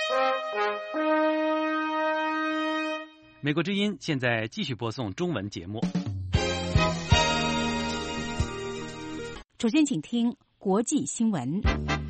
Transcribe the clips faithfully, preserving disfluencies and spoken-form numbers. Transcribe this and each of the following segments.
美国之音现在继续播送中文节目。 首先请听国际新闻。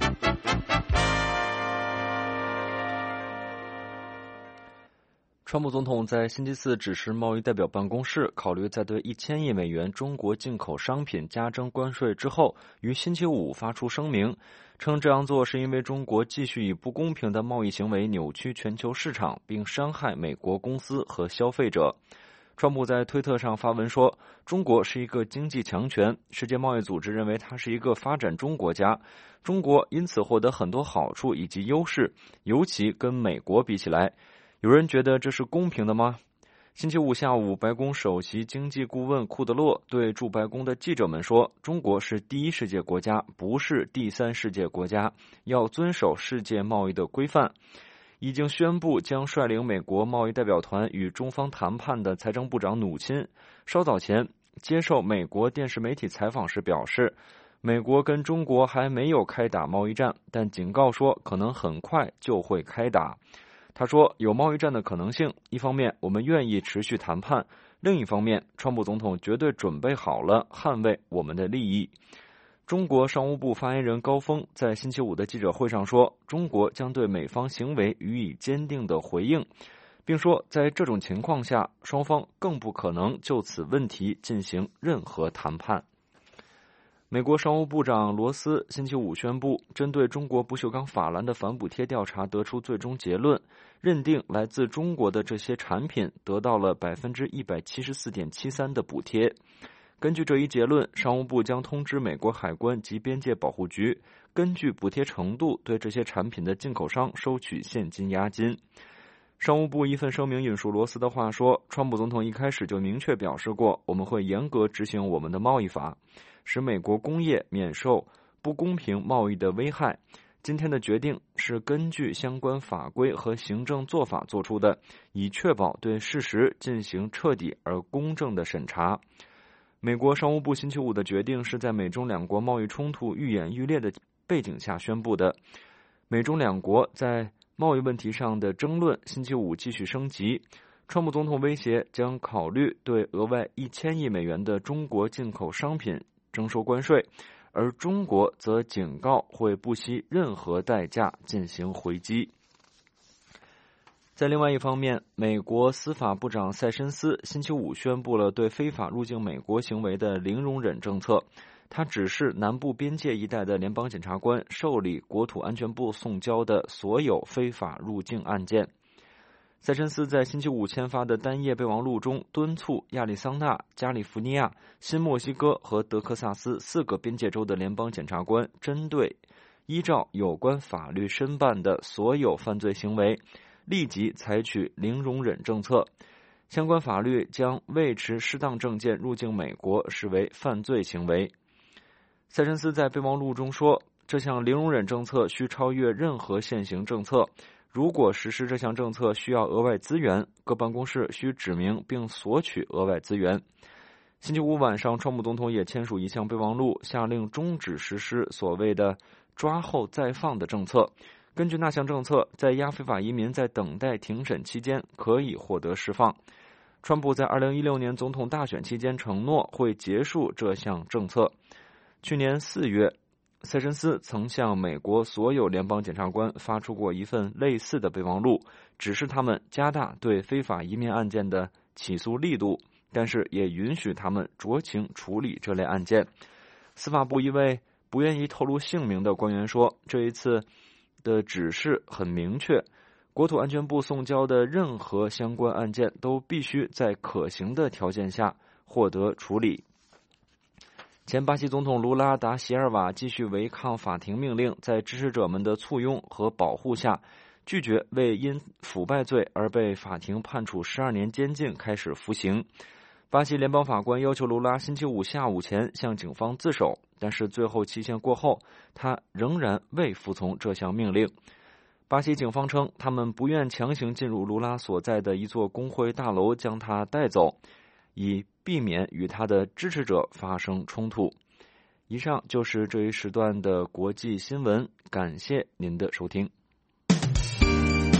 川普总统在星期四指示贸易代表办公室考虑在对一千亿美元中国进口商品加征关税之后，于星期五发出声明，称这样做是因为中国继续以不公平的贸易行为扭曲全球市场，并伤害美国公司和消费者。川普在推特上发文说，中国是一个经济强权，世界贸易组织认为它是一个发展中国家，中国因此获得很多好处以及优势，尤其跟美国比起来。有人觉得这是公平的吗？星期五下午，白宫首席经济顾问库德洛对驻白宫的记者们说，中国是第一世界国家，不是第三世界国家，要遵守世界贸易的规范。已经宣布将率领美国贸易代表团与中方谈判的财政部长努钦，稍早前接受美国电视媒体采访时表示，美国跟中国还没有开打贸易战，但警告说可能很快就会开打。他说，有贸易战的可能性，一方面我们愿意持续谈判，另一方面川普总统绝对准备好了捍卫我们的利益。中国商务部发言人高峰在星期五的记者会上说，中国将对美方行为予以坚定的回应，并说在这种情况下，双方更不可能就此问题进行任何谈判。美国商务部长罗斯星期五宣布，针对中国不锈钢法兰的反补贴调查得出最终结论，认定来自中国的这些产品得到了 百分之一百七十四点七三 的补贴。根据这一结论，商务部将通知美国海关及边界保护局，根据补贴程度对这些产品的进口商收取现金押金。商务部一份声明引述罗斯的话说，川普总统一开始就明确表示过，我们会严格执行我们的贸易法，使美国工业免受不公平贸易的危害。今天的决定是根据相关法规和行政做法做出的，以确保对事实进行彻底而公正的审查。美国商务部星期五的决定是在美中两国贸易冲突愈演愈烈的背景下宣布的。美中两国在贸易问题上的争论星期五继续升级，川普总统威胁将考虑对额外一千亿美元的中国进口商品征收关税，而中国则警告会不惜任何代价进行回击。在另外一方面，美国司法部长塞申斯星期五宣布了对非法入境美国行为的零容忍政策，他指示南部边界一带的联邦检察官受理国土安全部送交的所有非法入境案件。塞申斯在星期五签发的单页备忘录中敦促亚利桑那、加利福尼亚、新墨西哥和德克萨斯四个边界州的联邦检察官针对依照有关法律申办的所有犯罪行为立即采取零容忍政策，相关法律将未持适当证件入境美国视为犯罪行为。塞申斯在备忘录中说，这项零容忍政策需超越任何现行政策，如果实施这项政策需要额外资源，各办公室需指明并索取额外资源。星期五晚上，川普总统也签署一项备忘录，下令终止实施所谓的抓后再放的政策。根据那项政策，在押非法移民在等待庭审期间可以获得释放。川普在二零一六年总统大选期间承诺会结束这项政策。去年四月，塞申斯曾向美国所有联邦检察官发出过一份类似的备忘录，指示他们加大对非法移民案件的起诉力度，但是也允许他们酌情处理这类案件。司法部一位不愿意透露姓名的官员说，这一次的指示很明确，国土安全部送交的任何相关案件都必须在可行的条件下获得处理。前巴西总统卢拉达席尔瓦继续违抗法庭命令，在支持者们的簇拥和保护下，拒绝为因腐败罪而被法庭判处十二年监禁开始服刑。巴西联邦法官要求卢拉星期五下午前向警方自首，但是最后期限过后，他仍然未服从这项命令。巴西警方称，他们不愿强行进入卢拉所在的一座工会大楼将他带走，以避免与他的支持者发生冲突。以上就是这一时段的国际新闻，感谢您的收听。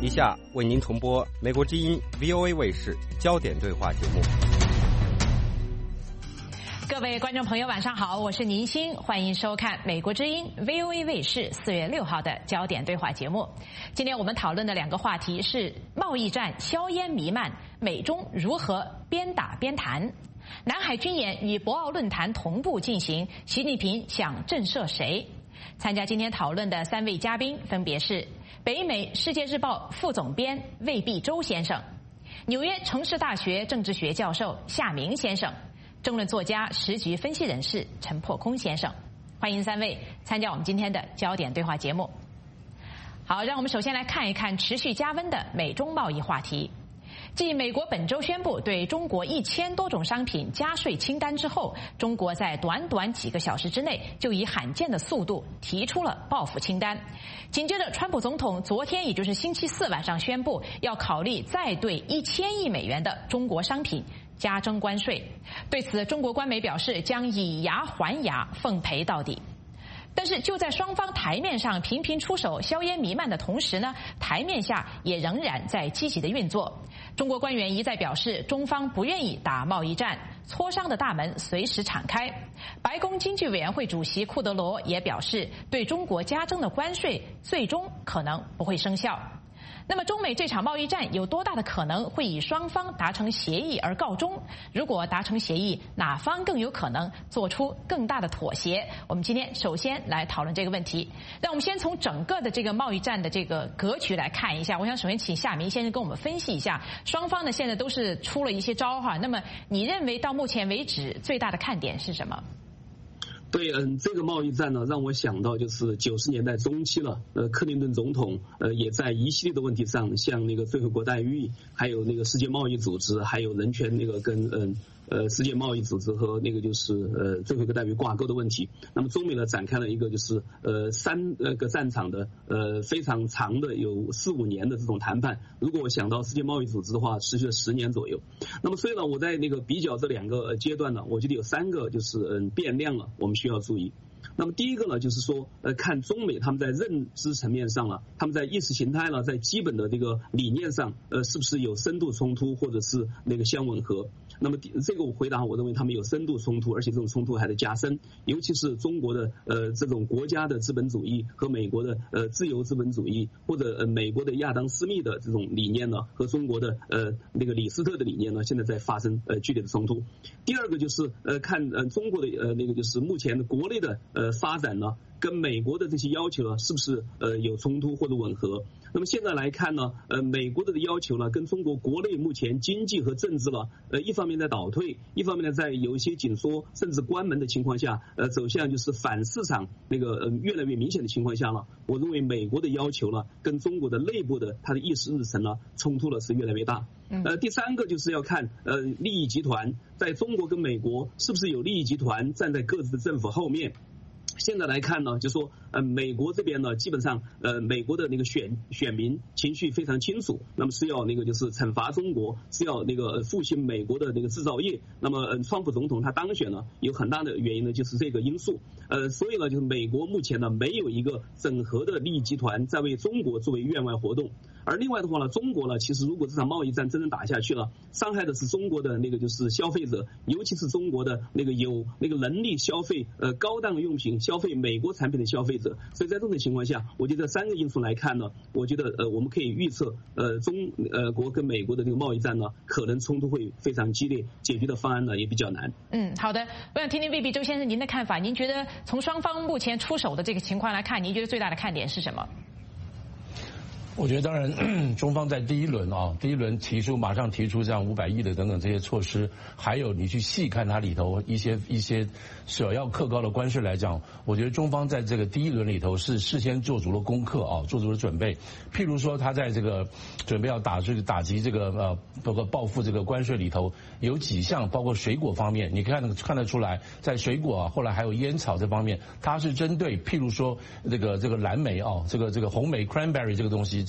一下为您重播美国之音 V O A 卫视焦点对话节目。 各位观众朋友晚上好，我是宁欣，欢迎收看美国之音 V O A 卫视四月六号的焦点对话节目。今天我们讨论的两个话题是贸易战硝烟弥漫，美中如何边打边谈。南海军演与博鳌论坛同步进行，习近平想震慑谁？参加今天讨论的三位嘉宾分别是北美世界日报副总编魏必洲先生，纽约城市大学政治学教授夏明先生，政论作家、时局分析人士陈破空先生。欢迎三位参加我们今天的焦点对话节目。好，让我们首先来看一看持续加温的美中贸易话题。继美国本周宣布对中国一千多种商品加税清单之后，中国在短短几个小时之内就以罕见的速度提出了报复清单。紧接着，川普总统昨天也就是星期四晚上宣布，要考虑再对一千亿美元的中国商品加征关税。对此，中国官媒表示将以牙还牙，奉陪到底。但是就在双方台面上频频出手、硝烟弥漫的同时呢，台面下也仍然在积极的运作。中国官员一再表示，中方不愿意打贸易战，磋商的大门随时敞开。白宫经济委员会主席库德罗也表示，对中国加征的关税最终可能不会生效。那么中美这场贸易战有多大的可能会以双方达成协议而告终？如果达成协议，哪方更有可能做出更大的妥协？我们今天首先来讨论这个问题。让我们先从整个的这个贸易战的这个格局来看一下。我想首先请夏明先生跟我们分析一下，双方呢现在都是出了一些招哈。那么你认为到目前为止最大的看点是什么？ 对，嗯，这个贸易战呢，让我想到就是九十年代中期了。呃，克林顿总统呃也在一系列的问题上，向那个最惠国待遇，还有那个世界贸易组织，还有人权那个跟嗯呃世界贸易组织和那个就是呃最惠国待遇挂钩的问题。那么中美呢展开了一个就是呃三呃个战场的呃非常长的有四五年的这种谈判。如果我想到世界贸易组织的话，持续了十年左右。那么所以呢，我在那个比较这两个阶段呢，我觉得有三个就是嗯变量了，我们需要注意。那么第一个呢，就是说，呃，看中美他们在认知层面上了，他们在意识形态了，在基本的这个理念上，呃，是不是有深度冲突，或者是那个相吻合？那么这个我回答，我认为他们有深度冲突，而且这种冲突还在加深，尤其是中国的呃这种国家的资本主义和美国的呃自由资本主义，或者呃美国的亚当斯密的这种理念呢，和中国的呃那个李斯特的理念呢，现在在发生呃剧烈的冲突。第二个就是呃看呃中国的呃那个就是目前的国内的呃发展呢，跟美国的这些要求呢，是不是呃有冲突或者吻合？那么现在来看呢，呃，美国的要求呢，跟中国国内目前经济和政治呢，呃，一方面在倒退，一方面呢，在有一些紧缩甚至关门的情况下，呃，走向就是反市场那个呃越来越明显的情况下呢，我认为美国的要求呢，跟中国的内部的它的议事日程呢，冲突呢是越来越大。呃，第三个就是要看呃利益集团在中国跟美国是不是有利益集团站在各自的政府后面。现在来看呢，就说呃美国这边呢，基本上呃美国的那个选选民情绪非常清楚，那么是要那个就是惩罚中国，是要那个复兴美国的那个制造业。那么呃川普总统他当选呢，有很大的原因呢就是这个因素。呃所以呢，就是美国目前呢没有一个整合的利益集团在为中国作为院外活动。而另外的话呢，中国呢，其实如果这场贸易战真正打下去了，伤害的是中国的那个就是消费者，尤其是中国的那个有那个能力消费呃高档用品、消费美国产品的消费者。所以在这种情况下，我觉得三个因素来看呢，我觉得呃我们可以预测呃中呃国跟美国的这个贸易战呢，可能冲突会非常激烈，解决的方案呢也比较难。 嗯，好的，我想听听魏必洲先生您的看法。您觉得从双方目前出手的这个情况来看，您觉得最大的看点是什么？ 我觉得当然，中方在第一轮啊，第一轮提出马上提出这样五百亿的等等这些措施，还有你去细看它里头一些一些所要课高的关税来讲，我觉得中方在这个第一轮里头是事先做足了功课啊，做足了准备。譬如说，他在这个准备要打这个打击这个呃包括报复这个关税里头，有几项包括水果方面，你看看得出来，在水果啊，后来还有烟草这方面，它是针对譬如说这个这个蓝莓啊，这个这个红莓 cranberry 这个东西。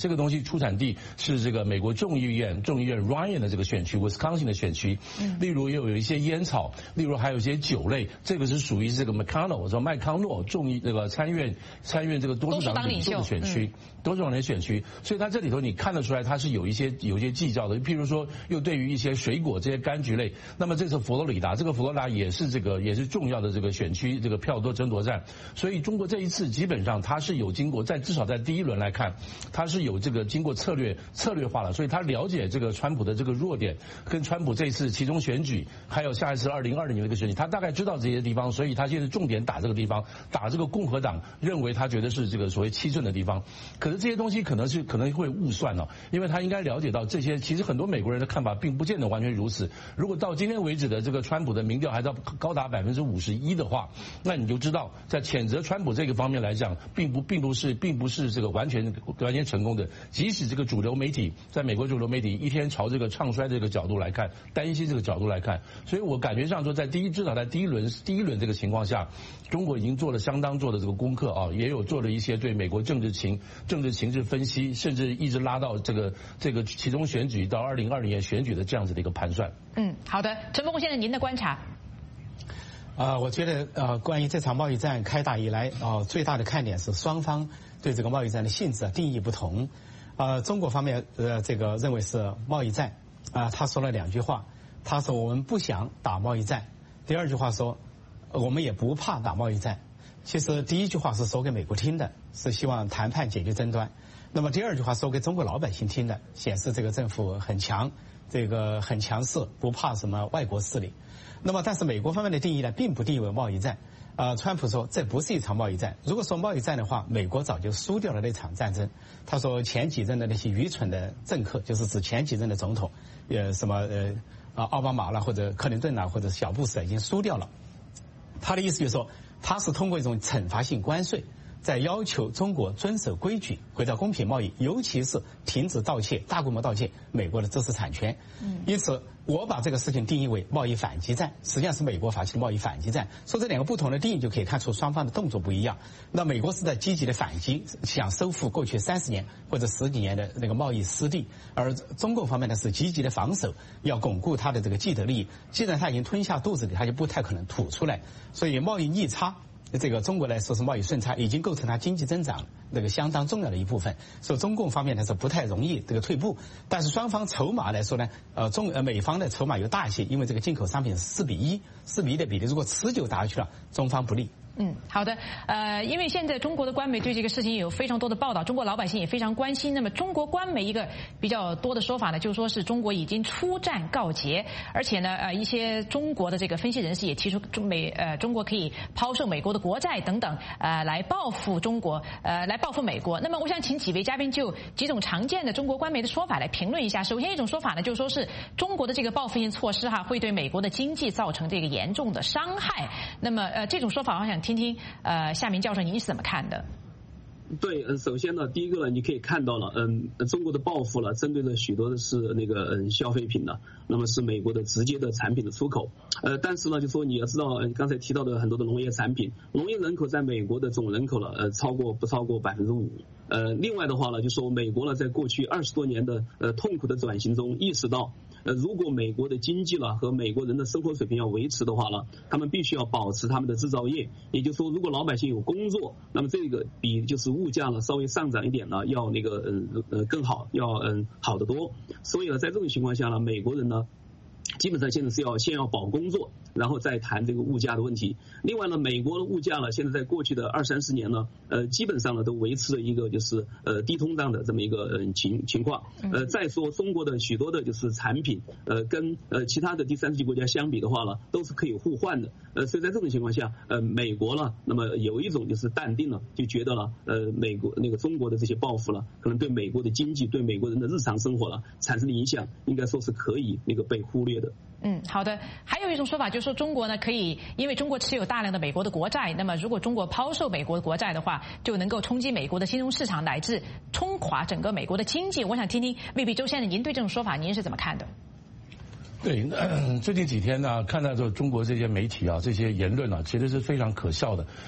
这个东西出产地是这个美国众议院众议院 Ryan 的这个选区 Wisconsin 的选区，例如也有有一些烟草，例如还有一些酒类，这个是属于这个 McConnell 我说麦康诺众议这个参院参院这个多数党领袖的选区，多数党的选区，所以它这里头你看得出来它是有一些有一些计较的，譬如说又对于一些水果这些柑橘类，那么这次佛罗里达这个佛罗里达也是这个也是重要的这个选区这个票多争夺战，所以中国这一次基本上它是有经过在至少在第一轮来看，它是有这个经过策略策略化了，所以他了解这个川普的这个弱点，跟川普这一次其中选举，还有下一次二零二零年的一个选举，他大概知道这些地方，所以他现在重点打这个地方，打这个共和党认为他觉得是这个所谓七寸的地方。可是这些东西可能是可能会误算哦，因为他应该了解到这些，其实很多美国人的看法并不见得完全如此。如果到今天为止的这个川普的民调还到高达百分之五十一的话，那你就知道在谴责川普这个方面来讲，并不并不是并不是这个完全完全成功的。即使这个主流媒体在美国主流媒体一天朝这个唱衰这个角度来看，担心这个角度来看，所以我感觉上说，在第一至少在第一轮第一轮这个情况下，中国已经做了相当做的这个功课啊，也有做了一些对美国政治情政治情势分析，甚至一直拉到这个这个其中选举到二零二零年选举的这样子的一个盘算。 嗯，好的，陈峰先生，您的观察。 啊、呃，我觉得呃，关于这场贸易战开打以来啊、呃，最大的看点是双方对这个贸易战的性质啊定义不同。呃，中国方面呃这个认为是贸易战啊、呃，他说了两句话，他说我们不想打贸易战，第二句话说我们也不怕打贸易战。其实第一句话是说给美国听的，是希望谈判解决争端。那么第二句话说给中国老百姓听的，显示这个政府很强，这个很强势，不怕什么外国势力。那么但是美国方面的定义呢，并不定义为贸易战。呃，川普说这不是一场贸易战。如果说贸易战的话，美国早就输掉了那场战争。他说前几任的那些愚蠢的政客，就是指前几任的总统，呃，什么呃啊奥巴马啦，或者克林顿啦，或者小布什已经输掉了。他的意思就是说，他是通过一种惩罚性关税，在要求中国遵守规矩，回到公平贸易，尤其是停止盗窃、大规模盗窃美国的知识产权。嗯，因此我把这个事情定义为贸易反击战，实际上是美国发起的贸易反击战。说这两个不同的定义，就可以看出双方的动作不一样。那美国是在积极的反击，想收复过去三十年或者十几年的那个贸易失地，而中共方面呢是积极的防守，要巩固他的这个既得利益。既然他已经吞下肚子里，他就不太可能吐出来。所以贸易逆差，这个中国来说是贸易顺差，已经构成它经济增长这个相当重要的一部分，所以中共方面呢是不太容易这个退步。但是双方筹码来说呢，呃中呃美方的筹码又大一些，因为这个进口商品是四比一，四比一的比例，如果持久打下去了，中方不利。 嗯，好的，呃，因为现在中国的官媒对这个事情有非常多的报道，中国老百姓也非常关心。那么中国官媒一个比较多的说法呢，就是说是中国已经出战告捷，而且呢，呃，一些中国的这个分析人士也提出中美呃中国可以抛售美国的国债等等，呃，来报复中国，呃，来报复美国。那么我想请几位嘉宾就几种常见的中国官媒的说法来评论一下。首先一种说法呢，就是说是中国的这个报复性措施哈，会对美国的经济造成这个严重的伤害。那么呃，这种说法我想听听呃夏明教授您是怎么看的？ 对，嗯，首先呢，第一个呢，你可以看到了，嗯，中国的报复了，针对的许多的是那个嗯消费品呢，那么是美国的直接的产品的出口，呃，但是呢，就说你要知道，嗯，刚才提到的很多的农业产品，农业人口在美国的总人口了，呃，超过不超过百分之五，呃，另外的话呢，就说美国呢，在过去二十多年的呃痛苦的转型中，意识到，呃，如果美国的经济了和美国人的生活水平要维持的话呢，他们必须要保持他们的制造业，也就是说，如果老百姓有工作，那么这个比就是物价呢稍微上涨一点呢，要那个嗯呃更好，要嗯好得多。所以呢，在这种情况下呢，美国人呢，基本上现在是要先要保工作，然后再谈这个物价的问题。另外呢，美国的物价呢，现在在过去的二三十年呢，呃，基本上呢都维持了一个就是呃低通胀的这么一个呃情情况。呃，再说中国的许多的就是产品，呃，跟呃其他的第三世界国家相比的话呢，都是可以互换的。呃，所以在这种情况下，呃，美国呢，那么有一种就是淡定了，就觉得了，呃，美国那个中国的这些报复了，可能对美国的经济、对美国人的日常生活了产生的影响，应该说是可以那个被忽略的。 嗯，好的。还有一种说法就是说，中国呢可以，因为中国持有大量的美国的国债，那么如果中国抛售美国的国债的话，就能够冲击美国的金融市场，乃至冲垮整个美国的经济。我想听听未必周先生，您对这种说法您是怎么看的？ 对，最近几天呢，看到这中国这些媒体啊，这些言论啊，其实是非常可笑的。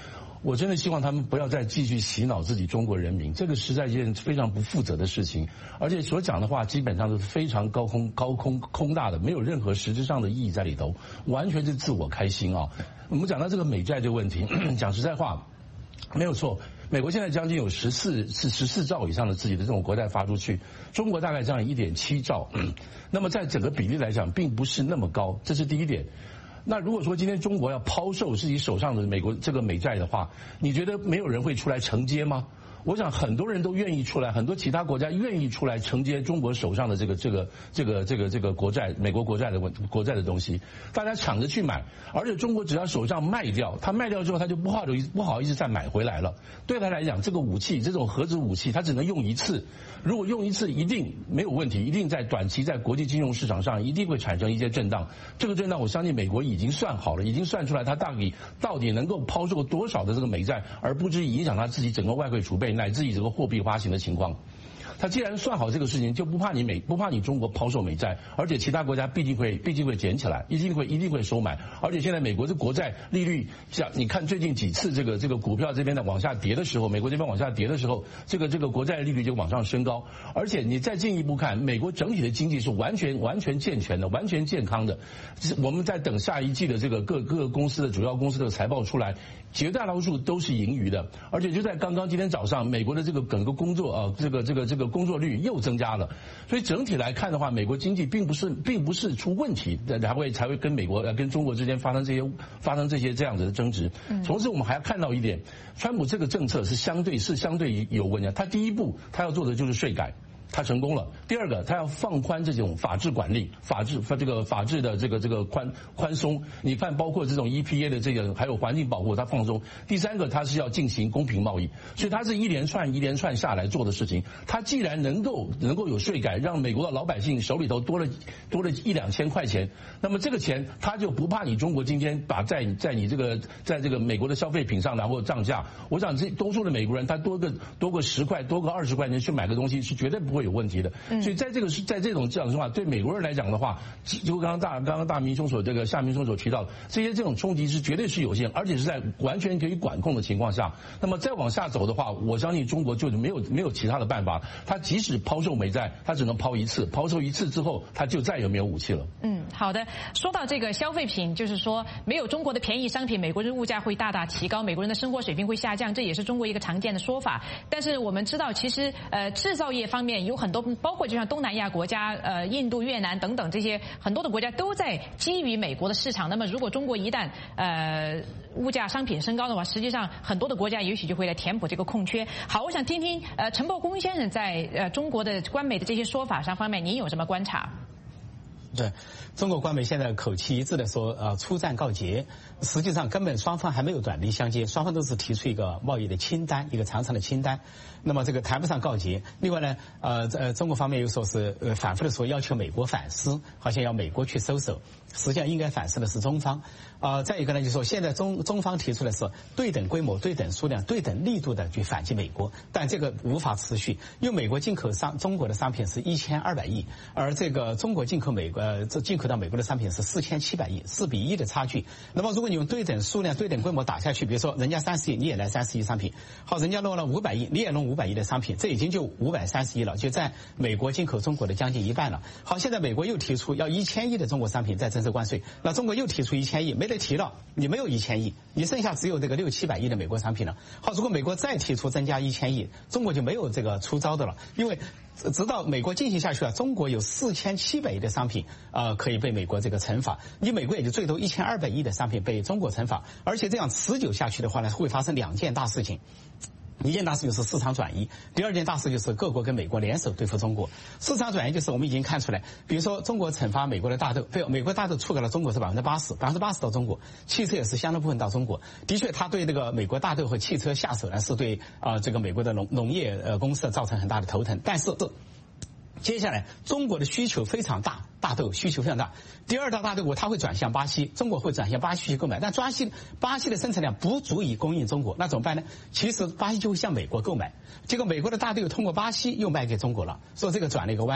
我真的希望他们不要再继续洗脑自己中国人民，这个实在是一件非常不负责的事情，而且所讲的话基本上都是非常高空高空空大的，没有任何实质上的意义在里头，完全是自我开心啊。我们讲到这个美债这个问题，讲实在话，没有错。美国现在将近有十四是十四兆以上的自己的这种国债发出去，中国大概这样一点七兆，那么在整个比例来讲，并不是那么高，这是第一点。那如果说今天中国要抛售自己手上的美国这个美债的话，你觉得没有人会出来承接吗？我想很多人都愿意出来，很多其他国家愿意出来承接中国手上的这个这个这个这个这个国债，美国国债的问国债的东西，大家抢着去买，而且中国只要手上卖掉，他卖掉之后他就不好意思不好意思再买回来了。对他来讲，这个武器这种核子武器，他只能用一次，如果用一次一定没有问题，一定在短期在国际金融市场上一定会产生一些震荡。这个震荡我相信美国已经算好了，已经算出来他到底到底能够抛售多少的这个美债，而不至于影响他自己整个外汇储备乃至于这个货币发行的情况。他既然算好这个事情，就不怕你美不怕你中国抛售美债，而且其他国家毕竟会毕竟会捡起来，一定会一定会收买。而且现在美国这国债利率，像你看最近几次这个这个股票这边的往下跌的时候，美国这边往下跌的时候，这个这个国债利率就往上升高。而且你再进一步看，美国整体的经济是完全完全健全的，完全健康的。我们在等下一季的这个各各个公司的主要公司的财报出来，绝大多数都是盈余的。而且就在刚刚今天早上，美国的这个整个工作啊，这个这个这个工作率又增加了。所以整体来看的话，美国经济并不是并不是出问题，才会才会跟美国呃跟中国之间发生这些发生这些这样子的争执。同时我们还要看到一点，川普这个政策是相对是相对有问题。他第一步他要做的就是税改。他成功了。第二个，他要放宽这种法治管理，法治这个法治的这个这个宽宽松。你看，包括这种 E P A 的这个还有环境保护，他放松。第三个，他是要进行公平贸易，所以他是一连串一连串下来做的事情。他既然能够能够有税改，让美国的老百姓手里头多了多了一两千块钱，那么这个钱他就不怕你中国今天把在在你这个在这个美国的消费品上然后涨价。我想这多数的美国人他多个多个十块多个二十块钱去买个东西是绝对不会有问题的。所以在这个是在这种这样的话，对美国人来讲的话，就刚刚大刚刚大明兄所这个夏明兄所提到，这些这种冲击是绝对是有限，而且是在完全可以管控的情况下。那么再往下走的话，我相信中国就没有没有其他的办法。他即使抛售美债，他只能抛一次，抛售一次之后，他就再也没有武器了。 嗯，好的。说到这个消费品，就是说没有中国的便宜商品，美国的物价会大大提高，美国人的生活水平会下降，这也是中国一个常见的说法。但是我们知道，其实呃制造业方面有很多，包括就像东南亚国家，呃印度、越南等等这些很多的国家都在基于美国的市场。那么如果中国一旦呃物价商品升高的话，实际上很多的国家也许就会来填补这个空缺。好，我想听听呃陈伯公先生在呃中国的官媒的这些说法上方面，您有什么观察？ 对，中国官媒现在口气一致的说，呃，初战告捷，实际上根本双方还没有短兵相接，双方都是提出一个贸易的清单，一个长长的清单。那么这个谈不上告捷。另外呢，呃呃，中国方面又说是呃反复的说要求美国反思，好像要美国去收手，实际上应该反思的是中方。啊、呃，再一个呢，就是说现在中中方提出的是对等规模、对等数量、对等力度的去反击美国，但这个无法持续，因为美国进口商中国的商品是一千二百亿，而这个中国进口美国呃这进口到美国的商品是四千七百亿，四比一的差距。那么如果你用对等数量、对等规模打下去，比如说人家三十亿，你也来三十亿商品，好，人家弄了五百亿，你也弄五百亿的商品，这已经就五百三十亿了，就占美国进口中国的将近一半了。好，现在美国又提出要一千亿的中国商品再征收关税，那中国又提出一千亿，没得提了，你没有一千亿，你剩下只有这个六七百亿的美国商品了。好，如果美国再提出增加一千亿，中国就没有这个出招的了，因为直到美国进行下去了，中国有四千七百亿的商品呃可以被美国这个惩罚，你美国也就最多一千二百亿的商品被中国惩罚，而且这样持久下去的话呢，会发生两件大事情。一件大事就是市场转移，第二件大事就是各国跟美国联手对付中国。市场转移就是我们已经看出来，比如说中国惩罚美国的大豆，对，美国大豆出口到中国是百分之八十，百分之八十到中国，汽车也是相当部分到中国。的确，他对这个美国大豆和汽车下手呢，是对啊、呃、这个美国的农农业呃公司造成很大的头疼。但是接下来中国的需求非常大，大豆需求非常大。第二大大豆国它会转向巴西，中国会转向巴西去购买，但巴西巴西的生产量不足以供应中国，那怎么办呢？其实巴西就会向美国购买，结果美国的大豆又通过巴西又卖给中国了，所以这个转了一个弯。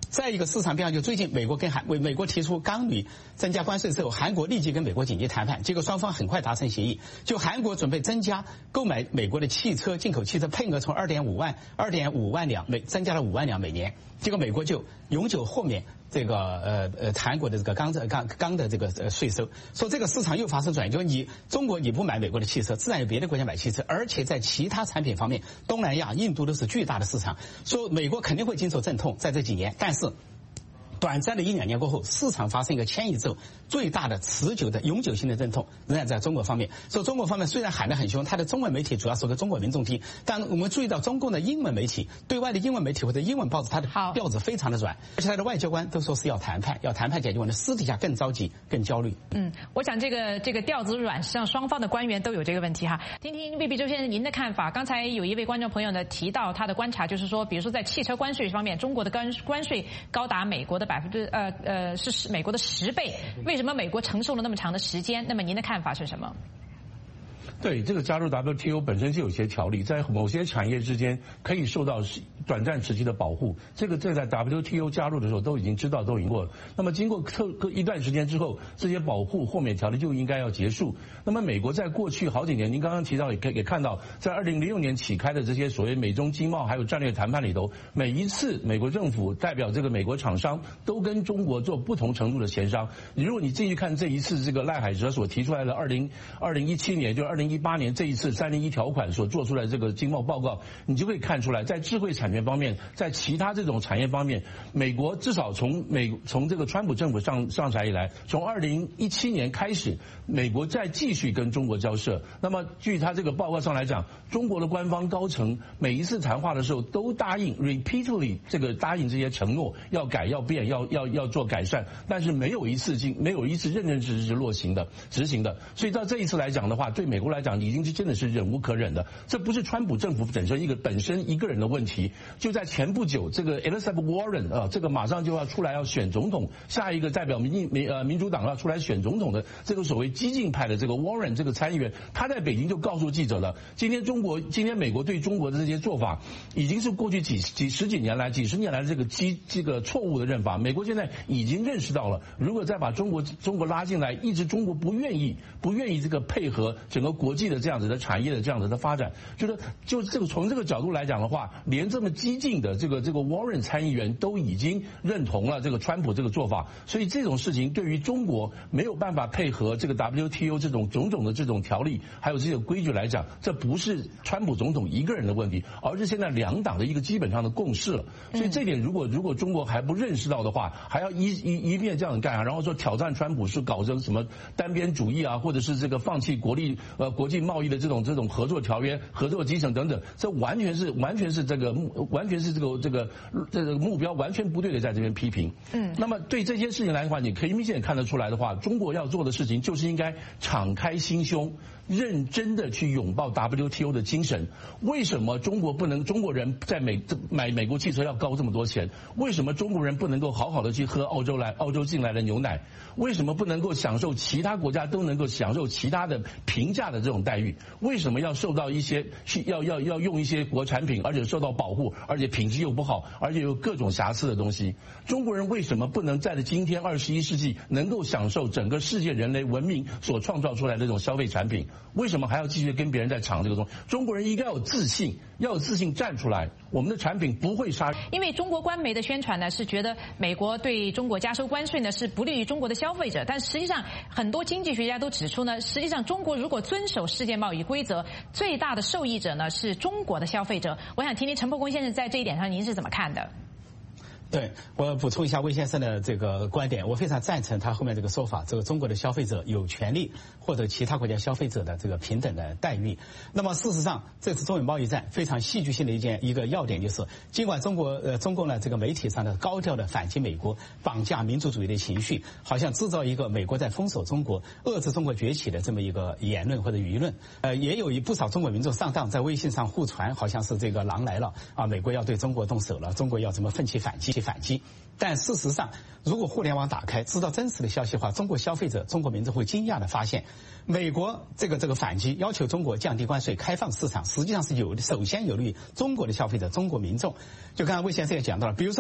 再一个市场变化，就最近美国跟韩为美国提出钢铝增加关税之后，韩国立即跟美国紧急谈判，结果双方很快达成协议。就韩国准备增加购买美国的汽车进口汽车配额，从二点五万二点五万辆每增加了五万辆每年，结果美国就永久豁免这个呃呃韩国的这个钢钢钢的这个呃税收，说这个市场又发生转移，就是你中国你不买美国的汽车，自然有别的国家买汽车，而且在其他产品方面，东南亚、印度都是巨大的市场，说美国肯定会经受阵痛，在这几年，但是短暂的一两年过后，市场发生一个迁移之后，最大的持久的永久性的阵痛仍然在中国方面。所以中国方面虽然喊得很凶，它的中文媒体主要说给中国民众听，但我们注意到中共的英文媒体、对外的英文媒体或者英文报纸，它的调子非常的软，而且它的外交官都说是要谈判，要谈判解决问题，私底下更着急、更焦虑。 嗯，我想这个这个调子软，实际上双方的官员都有这个问题哈。听听魏必周先生您的看法。刚才有一位观众朋友呢提到他的观察，就是说，比如说在汽车关税方面，中国的关关税高达美国的百分之呃。呃，是美国的十倍，为什么美国承受了那么长的时间？那么您的看法是什么？ 对，这个加入 W T O 本身就有些条例，在某些产业之间可以受到短暂时期的保护。这个这在 W T O 加入的时候都已经知道，都已经过了。那么经过特一段时间之后，这些保护豁免条例就应该要结束。那么美国在过去好几年，您刚刚提到也也看到，在二零零六年起开的这些所谓美中经贸还有战略谈判里头，每一次美国政府代表这个美国厂商都跟中国做不同程度的协商。如果你继续看这一次这个赖海哲所提出来的二零二零一七年，就二零一八年这一次三零一条款所做出来的这个经贸报告，你就可以看出来，在智慧产权方面，在其他这种产业方面，美国至少从美从这个川普政府上上台以来，从二零一七年开始，美国再继续跟中国交涉。那么据他这个报告上来讲，中国的官方高层每一次谈话的时候都答应 repeatedly 这个答应这些承诺，要改要变要要要做改善，但是没有一次经没有一次认认真真落行的执行的。所以到这一次来讲的话，对美国来讲已经是真的是忍无可忍的。这不是川普政府本身一个本身一个人的问题，就在前不久，这个 Elizabeth Warren 啊，这个马上就要出来要选总统，下一个代表民民呃民主党要出来选总统的这个所谓激进派的这个 Warren 这个参议员，他在北京就告诉记者了，今天中国今天美国对中国的这些做法，已经是过去几几十几年来几十年来的这个激这个错误的认法。美国现在已经认识到了，如果再把中国中国拉进来，一直中国不愿意不愿意这个配合整个国际的这样子的产业的这样子的发展，就是就这个从这个角度来讲的话，连这么激进的这个这个 Warren 参议员都已经认同了这个川普这个做法，所以这种事情对于中国没有办法配合这个 W T O 这种种种的这种条例还有这些规矩来讲，这不是川普总统一个人的问题，而是现在两党的一个基本上的共识了。所以这点如果如果中国还不认识到的话，还要一一一面这样干啊，然后说挑战川普是搞成什么单边主义啊，或者是这个放弃国力呃国际贸易的这种这种合作条约、合作基层等等，这完全是完全是这个完全是这个这个这个目标完全不对的，在这边批评。嗯，那么对这些事情来的话，你可以明显看得出来的话，中国要做的事情就是应该敞开心胸，认真的去拥抱 W T O 的精神。为什么中国不能中国人在美买美国汽车要高这么多钱？为什么中国人不能够好好的去喝澳洲来澳洲进来的牛奶？为什么不能够享受其他国家都能够享受其他的平价的这种待遇？为什么要受到一些去要要要用一些国产品，而且受到保护，而且品质又不好，而且有各种瑕疵的东西？中国人为什么不能在今天二十一世纪能够享受整个世界人类文明所创造出来的这种消费产品？为什么还要继续跟别人在抢这个东西？中国人应该有自信，要有自信站出来，我们的产品不会杀。 因为中国官媒的宣传呢是觉得美国对中国加收关税呢是不利于中国的消费者，但实际上很多经济学家都指出呢，实际上中国如果遵守世界贸易规则，最大的受益者呢是中国的消费者。我想听听陈伯公先生在这一点上您是怎么看的？ 对，我补充一下魏先生的这个观点，我非常赞成他后面这个说法，这个中国的消费者有权利获得其他国家消费者的这个平等的待遇。那么事实上，这次中美贸易战非常戏剧性的一件一个要点就是，尽管中国呃中共呢这个媒体上的高调的反击美国、绑架民族主义的情绪，好像制造一个美国在封锁中国、遏制中国崛起的这么一个言论或者舆论。呃，也有一不少中国民众上当，在微信上互传，好像是这个狼来了啊，美国要对中国动手了，中国要怎么奋起反击。反击，但事实上，如果互联网打开，知道真实的消息的话，中国消费者、中国民众会惊讶的发现，美国这个这个反击要求中国降低关税、开放市场，实际上是有首先有利于中国的消费者、中国民众。就刚才魏先生也讲到了，比如说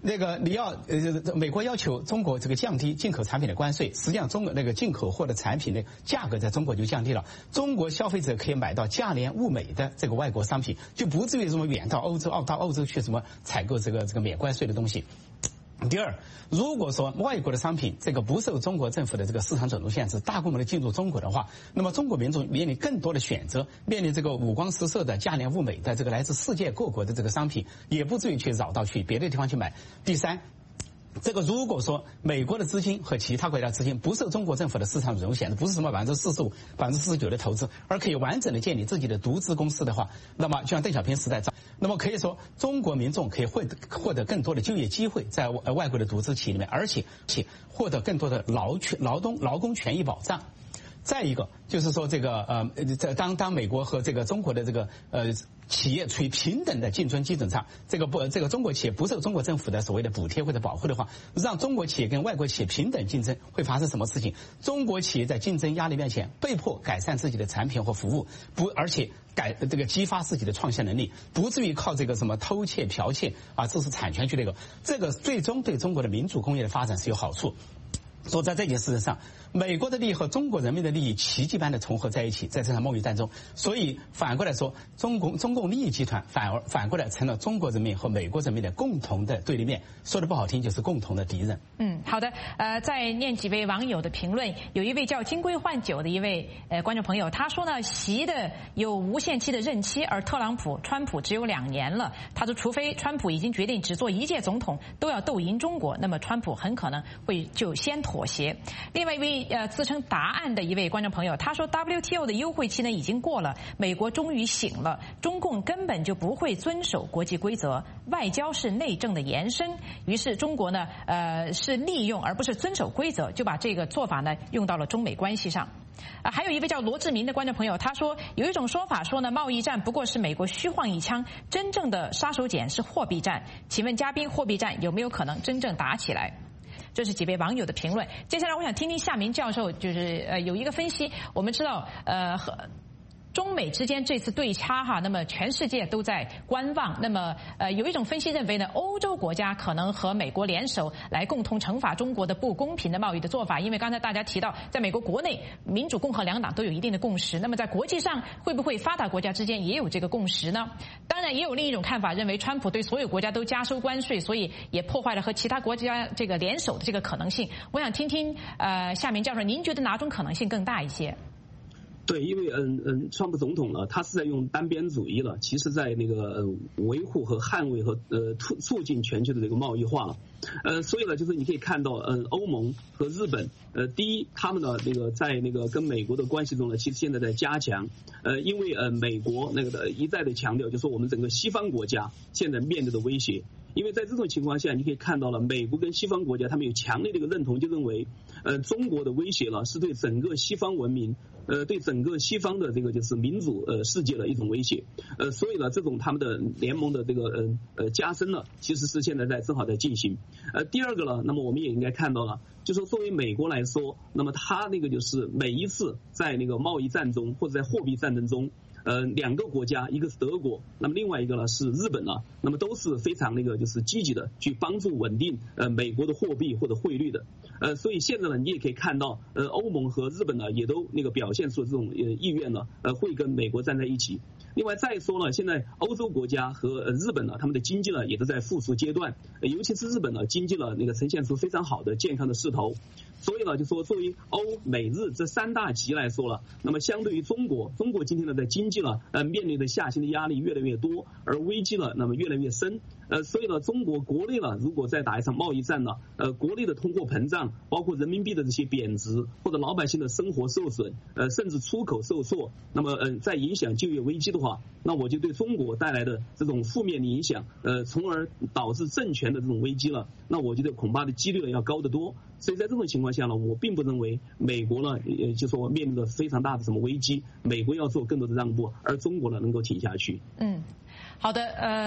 那个你要呃，美国要求中国这个降低进口产品的关税，实际上中国那个进口货的产品的价格在中国就降低了，中国消费者可以买到价廉物美的这个外国商品，就不至于什么远到欧洲、澳到欧洲去什么采购这个这个免关税的东西。第二，如果说外国的商品这个不受中国政府的这个市场准入限制，大规模的进入中国的话，那么中国民众面临更多的选择，面临这个五光十色的价廉物美的这个来自世界各国的这个商品，也不至于去绕道去别的地方去买。第三，这个如果说美国的资金和其他国家资金不受中国政府的市场准入限制，不是什么百分之四十五、百分之四十九的投资，而可以完整的建立自己的独资公司的话，那么就像邓小平时代，那么可以说中国民众可以获得获得更多的就业机会在外国的独资企业里面，而且且获得更多的劳权、劳动、劳工权益保障。再一个就是说，这个呃，在当当美国和这个中国的这个呃企业处于平等的竞争基准上，这个不这个中国企业不受中国政府的所谓的补贴或者保护的话，让中国企业跟外国企业平等竞争，会发生什么事情？中国企业在竞争压力面前被迫改善自己的产品和服务，不而且改这个激发自己的创新能力，不至于靠这个什么偷窃、剽窃啊，这是产权去那个，这个最终对中国的民主工业的发展是有好处。说在这件事情上，美国的利益和中国人民的利益奇迹般的重合在一起，在这场贸易战中，所以反过来说，中共中共利益集团反而反过来成了中国人民和美国人民的共同的对立面，说的不好听就是共同的敌人。 嗯，好的，呃，再念几位网友的评论，有一位叫金龟换酒的一位呃观众朋友，他说呢，习的有无限期的任期，而特朗普、川普只有两年了。他说，除非川普已经决定只做一届总统，都要斗赢中国，那么川普很可能会就先妥协。另外一位呃自称答案的一位观众朋友，他说 W T O 的优惠期呢已经过了，美国终于醒了，中共根本就不会遵守国际规则，外交是内政的延伸，于是中国呢呃是利用而不是遵守规则，就把这个做法呢用到了中美关系上。啊，还有一位叫罗志明的观众朋友，他说有一种说法说呢，贸易战不过是美国虚晃一枪，真正的杀手锏是货币战。请问嘉宾，货币战有没有可能真正打起来？这是几位网友的评论。接下来我想听听夏明教授，就是呃有一个分析。我们知道呃和中美之间这次对掐哈，那么全世界都在观望。那么呃有一种分析认为呢，欧洲国家可能和美国联手来共同惩罚中国的不公平的贸易的做法。因为刚才大家提到，在美国国内民主共和两党都有一定的共识，那么在国际上会不会发达国家之间也有这个共识呢？当然也有另一种看法，认为川普对所有国家都加收关税，所以也破坏了和其他国家这个联手的这个可能性。我想听听呃夏明教授，您觉得哪种可能性更大一些？ 对，因为嗯嗯，川普总统呢，他是在用单边主义了，其实在那个呃维护和捍卫和呃促促进全球的这个贸易化了，呃，所以呢，就是你可以看到，嗯，欧盟和日本，呃，第一，他们的那个在那个跟美国的关系中呢，其实现在在加强，呃，因为呃美国那个的一再的强调，就是说我们整个西方国家现在面对的威胁。因为在这种情况下，你可以看到了，美国跟西方国家他们有强烈的一个认同，就认为，呃，中国的威胁呢是对整个西方文明，呃，对整个西方的这个就是民主呃世界的一种威胁，呃，所以呢，这种他们的联盟的这个呃呃加深呢，其实是现在在正好在进行。呃，第二个呢，那么我们也应该看到了，就说作为美国来说，那么它那个就是每一次在那个贸易战中或者在货币战争中。呃，两个国家，一个是德国，那么另外一个呢是日本啊，那么都是非常那个就是积极的去帮助稳定呃美国的货币或者汇率的，呃，所以现在呢，你也可以看到，呃，欧盟和日本呢也都那个表现出这种呃意愿呢，呃，会跟美国站在一起。另外再说了，现在欧洲国家和呃日本呢，他们的经济呢也都在复苏阶段，呃、尤其是日本呢，经济呢那个呈现出非常好的健康的势头。所以呢，就说作为欧美日这三大极来说了，那么相对于中国，中国今天呢在经济呢呃面临的下行的压力越来越多，而危机呢那么越来越深。呃，所以呢，中国国内呢，如果再打一场贸易战呢，呃，国内的通货膨胀，包括人民币的这些贬值，或者老百姓的生活受损，呃，甚至出口受挫，那么嗯、呃，在影响就业危机的话，那我就对中国带来的这种负面的影响，呃，从而导致政权的这种危机了，那我觉得恐怕的几率呢要高得多。所以在这种情况下呢，我并不认为美国呢，呃，就说面临着非常大的什么危机，美国要做更多的让步，而中国呢能够挺下去。 嗯，好的，呃。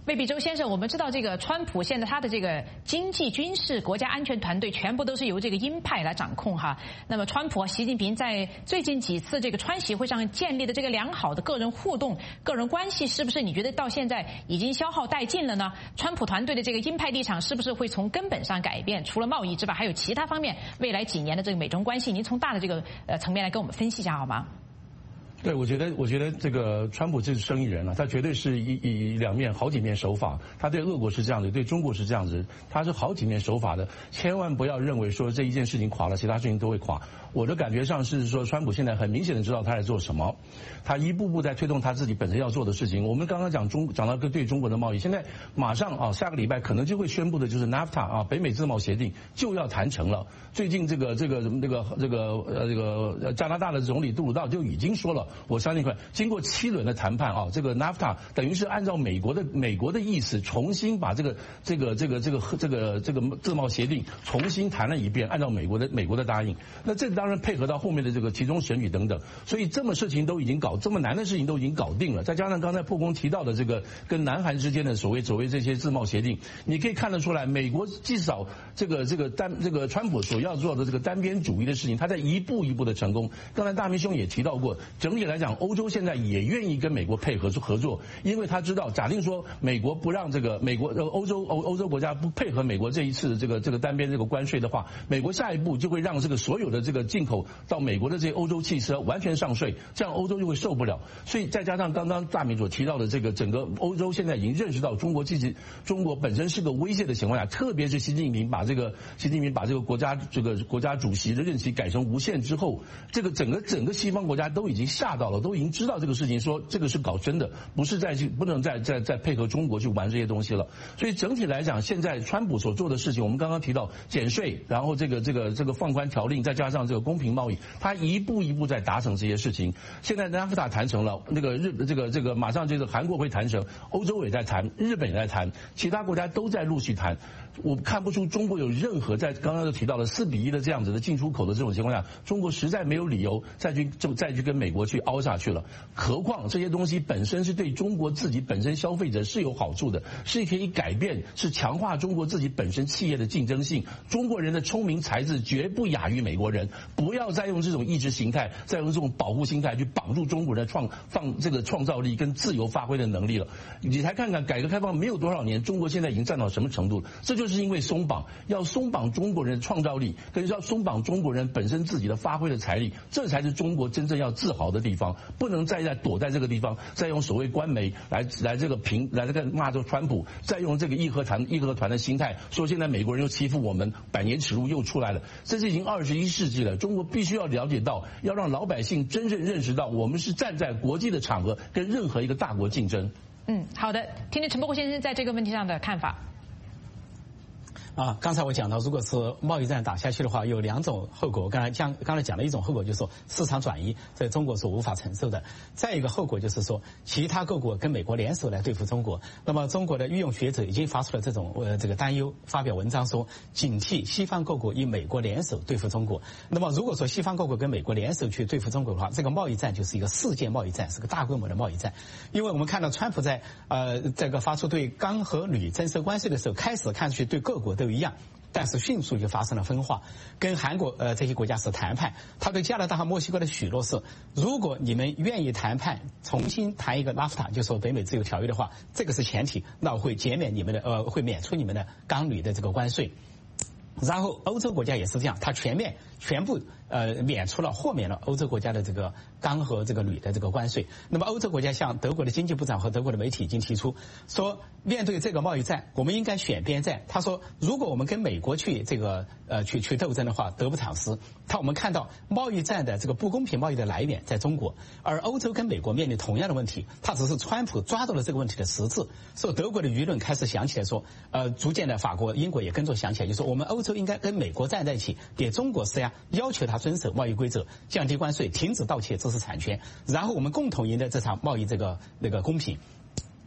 魏必洲先生，我们知道这个川普现在他的这个经济、军事、国家安全团队全部都是由这个鹰派来掌控哈。那么川普、习近平在最近几次这个川习会上建立的这个良好的个人互动、个人关系，是不是你觉得到现在已经消耗殆尽了呢？川普团队的这个鹰派立场是不是会从根本上改变？除了贸易之外，还有其他方面未来几年的这个美中关系，您从大的这个呃层面来跟我们分析一下好吗？ 对，我觉得，我觉得这个川普这是生意人啊，他绝对是以以两面好几面手法。他对俄国是这样子，对中国是这样子，他是好几面手法的。千万不要认为说这一件事情垮了，其他事情都会垮。我的感觉上是说，川普现在很明显的知道他在做什么，他一步步在推动他自己本身要做的事情。我们刚刚讲中讲到对中国的贸易，现在马上啊，下个礼拜可能就会宣布的就是 NAFTA 啊，北美自贸协定就要谈成了。最近这个这个这个这个呃这个加拿大的总理杜鲁道就已经说了，我相信快经过七轮的谈判啊，这个 NAFTA 等于是按照美国的美国的意思，重新把这个这个这个这个这个这个自贸协定重新谈了一遍，按照美国的美国的答应。那这当然配合到后面的这个其中选举等等，所以这么事情都已经搞，这么难的事情都已经搞定了。再加上刚才破空提到的这个跟南韩之间的所谓所谓这些自贸协定，你可以看得出来，美国至少这个这个单这个川普所要做的这个单边主义的事情，他在一步一步的成功。刚才大明兄也提到过，整体来讲，欧洲现在也愿意跟美国配合合作，因为他知道，假定说美国不让这个美国呃欧洲欧欧洲国家不配合美国这一次的这个这个单边这个关税的话，美国下一步就会让这个所有的这个进口到美国的这些欧洲汽车完全上税，这样欧洲就会受不了。所以再加上刚刚大明所提到的这个整个欧洲现在已经认识到中国其实中国本身是个威胁的情况下，特别是习近平把这个习近平把这个国家这个国家主席的任期改成无限之后，这个整个整个西方国家都已经吓到了，都已经知道这个事情，说这个是搞真的，不是再去不能再再再配合中国去玩这些东西了。所以整体来讲，现在川普所做的事情，我们刚刚提到减税，然后这个这个这个放宽条令，再加上这个公平贸易，他一步一步在达成这些事情。现在 NAFTA 谈成了，那个日这个这个马上就是韩国会谈成，欧洲也在谈，日本也在谈，其他国家都在陆续谈。我看不出中国有任何在刚刚就提到了四比一的这样子的进出口的这种情况下，中国实在没有理由再去就再去跟美国去凹下去了。何况这些东西本身是对中国自己本身消费者是有好处的，是可以改变，是强化中国自己本身企业的竞争性。中国人的聪明才智绝不亚于美国人，不要再用这种意识形态，再用这种保护心态去绑住中国人的创放这个创造力跟自由发挥的能力了。你才看看改革开放没有多少年，中国现在已经占到什么程度了？这就是因为松绑，要松绑中国人的创造力，跟要松绑中国人本身自己的发挥的财力，这才是中国真正要自豪的地方。不能再在躲在这个地方，再用所谓官媒来来这个评来这个骂着川普，再用这个义和团义和团的心态说现在美国人又欺负我们，百年耻辱又出来了。这是已经二十一世纪了，中国必须要了解到，要让老百姓真正认识到，我们是站在国际的场合跟任何一个大国竞争。 嗯，好的，听听陈伯虎先生在这个问题上的看法。 啊，刚才我讲到，如果是贸易战打下去的话，有两种后果。我刚才讲，刚才讲了一种后果，就是说市场转移，在中国是无法承受的。再一个后果就是说，其他各国跟美国联手来对付中国。那么，中国的御用学者已经发出了这种呃这个担忧，发表文章说，警惕西方各国与美国联手对付中国。那么，如果说西方各国跟美国联手去对付中国的话，这个贸易战就是一个世界贸易战，是个大规模的贸易战。因为我们看到川普在呃这个发出对钢和铝征收关税的时候，开始看上去对各国都一样，但是迅速就发生了分化，跟韩国呃这些国家是谈判。他对加拿大和墨西哥的许诺是，如果你们愿意谈判，重新谈一个 NAFTA， 就说北美自由条约的话，这个是前提，那我会减免你们的呃会免除你们的钢铝的这个关税。然后欧洲国家也是这样，它全面全部呃免除了豁免了欧洲国家的这个钢和这个铝的这个关税。那么欧洲国家向德国的经济部长和德国的媒体已经提出说，面对这个贸易战，我们应该选边站。他说，如果我们跟美国去这个呃去去斗争的话，得不偿失。他我们看到贸易战的这个不公平贸易的来源在中国，而欧洲跟美国面临同样的问题，他只是川普抓到了这个问题的实质。所以德国的舆论开始想起来说，呃，逐渐的法国、英国也跟着想起来，就说我们欧洲应该跟美国站在一起，给中国施压，要求他遵守贸易规则，降低关税，停止盗窃知识产权，然后我们共同赢得这场贸易这个那个公平。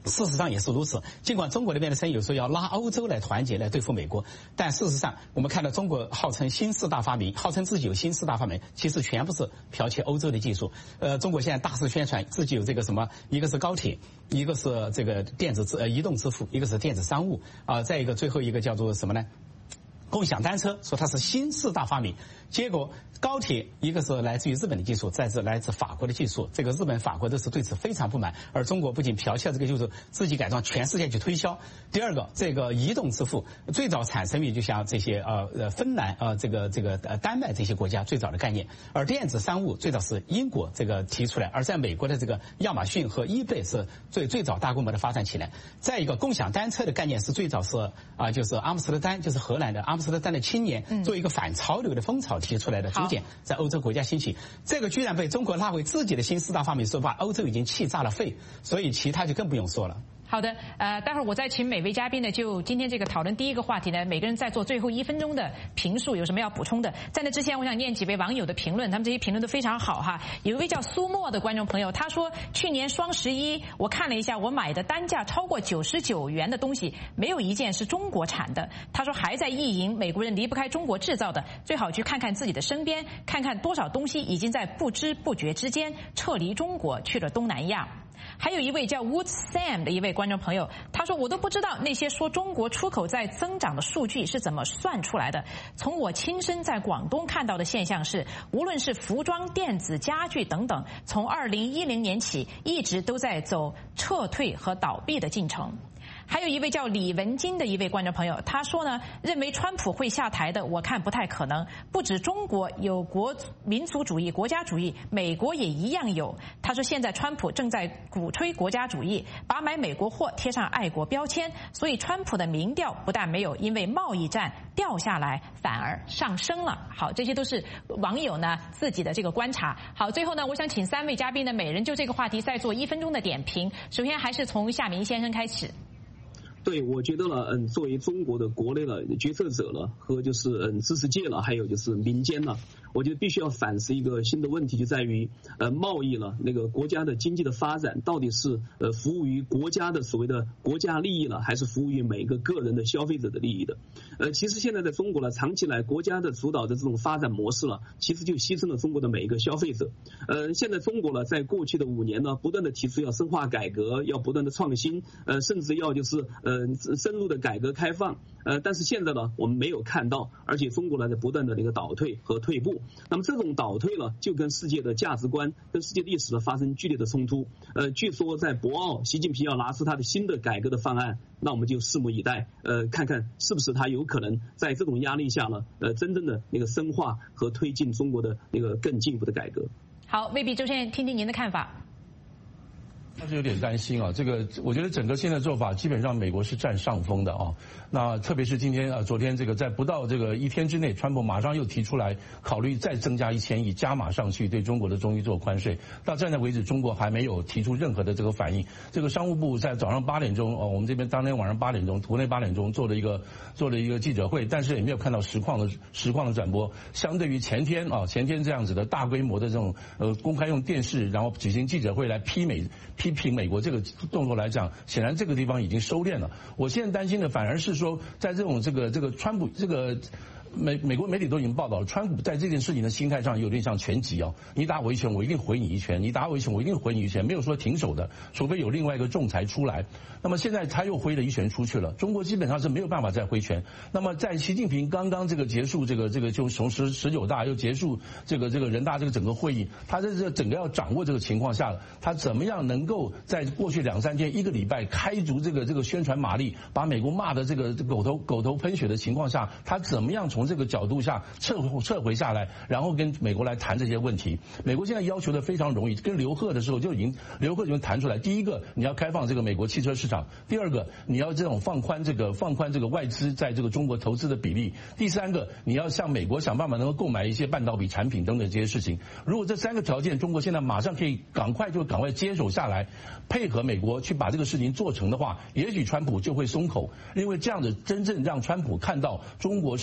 事实上也是如此。尽管中国那边的声音有时候要拉欧洲来团结来对付美国，但事实上我们看到中国号称新四大发明，号称自己有新四大发明，其实全部是剽窃欧洲的技术。呃，中国现在大肆宣传自己有这个什么，一个是高铁，一个是这个电子支呃移动支付，一个是电子商务啊、呃，再一个最后一个叫做什么呢？共享单车，说它是新四大发明。结果高铁一个是来自于日本的技术，再是来自法国的技术，这个日本法国都是对此非常不满，而中国不仅剽窃这个技术自己改装，全世界去推销。第二个，这个移动支付最早产生于就像这些呃呃芬兰呃这个这个呃丹麦这些国家最早的概念，而电子商务最早是英国这个提出来，而在美国的这个亚马逊和 eBay 是最最早大规模的发展起来。再一个，共享单车的概念是最早是啊、呃、就是阿姆斯特丹，就是荷兰的阿姆斯特丹的青年做一个反潮流的风潮提出来的，逐渐在欧洲国家兴起。这个居然被中国拉为自己的新四大发明，说把欧洲已经气炸了肺，所以其他就更不用说了。 好的，呃，待会儿我再请每位嘉宾呢，就今天这个讨论第一个话题呢，每个人再做最后一分钟的评述，有什么要补充的？在那之前，我想念几位网友的评论，他们这些评论都非常好哈。有一位叫苏沫的观众朋友，他说，去年双十一我看了一下，我买的单价超过九十九元的东西，没有一件是中国产的。他说还在意淫美国人离不开中国制造的，最好去看看自己的身边，看看多少东西已经在不知不觉之间撤离中国去了东南亚。还有一位叫 Wood Sam 的一位观众朋友，他说我都不知道那些说中国出口在增长的数据是怎么算出来的。从我亲身在广东看到的现象是，无论是服装、电子、家具等等，从二零一零年起一直都在走撤退和倒闭的进程。还有一位叫李文金的一位观众朋友，他说呢，认为川普会下台的，我看不太可能。不止中国有国民族主义、国家主义，美国也一样有。他说现在川普正在鼓吹国家主义，把买美国货贴上爱国标签，所以川普的民调不但没有因为贸易战掉下来，反而上升了。好，这些都是网友呢自己的这个观察。好，最后呢，我想请三位嘉宾呢，每人就这个话题再做一分钟的点评。首先还是从夏明先生开始。 对，我觉得呢，嗯，作为中国的国内的决策者了，和就是嗯知识界了，还有就是民间了，我觉得必须要反思一个新的问题，就在于呃贸易了，那个国家的经济的发展到底是呃服务于国家的所谓的国家利益了，还是服务于每个个人的消费者的利益的？呃，其实现在在中国呢，长期来国家的主导的这种发展模式了，其实就牺牲了中国的每一个消费者。呃，现在中国呢，在过去的五年呢，不断的提出要深化改革，要不断的创新，呃，甚至要就是呃。呃，深入的改革开放，呃，但是现在呢，我们没有看到，而且中国呢在不断的那个倒退和退步。那么这种倒退呢，就跟世界的价值观、跟世界历史呢发生剧烈的冲突。呃，据说在博鳌，习近平要拿出他的新的改革的方案，那我们就拭目以待，呃，看看是不是他有可能在这种压力下呢，呃，真正的那个深化和推进中国的那个更进一步的改革。 好，未必周先生，听听您的看法。 但是有点担心啊，这个我觉得整个现在做法基本上美国是占上风的啊。那特别是今天啊，昨天这个在不到这个一天之内，川普马上又提出来考虑再增加一千亿，加码上去对中国的中医做关税。到现在为止，中国还没有提出任何的这个反应。这个商务部在早上八点钟哦，我们这边当天晚上八点钟，国内八点钟做了一个做了一个记者会，但是也没有看到实况的实况的转播。相对于前天啊，前天这样子的大规模的这种呃公开用电视，然后举行记者会来批美。批评美国这个动作来讲，显然这个地方已经收敛了。我现在担心的反而是说，在这种这个这个川普这个。美美国媒体都已经报道了，川普在这件事情的心态上有点像拳击哦，你打我一拳，我一定回你一拳；你打我一拳，我一定回你一拳，没有说停手的，除非有另外一个仲裁出来。那么现在他又挥了一拳出去了，中国基本上是没有办法再挥拳。那么在习近平刚刚这个结束这个这个就从十十九大又结束这个这个人大这个整个会议，他在这整个要掌握这个情况下，他怎么样能够在过去两三天一个礼拜开足这个这个宣传马力，把美国骂的这个狗头狗头喷血的情况下，他怎么样从这个角度下撤撤回下来，然后跟美国来谈这些问题。美国现在要求的非常容易，跟刘鹤的时候就已经刘鹤就已经谈出来。第一个，你要开放这个美国汽车市场；第二个，你要这种放宽这个放宽这个外资在这个中国投资的比例；第三个，你要向美国想办法能够购买一些半导体产品等等这些事情。如果这三个条件中国现在马上可以赶快就赶快接手下来，配合美国去把这个事情做成的话，也许川普就会松口，因为这样子真正让川普看到中国是有诚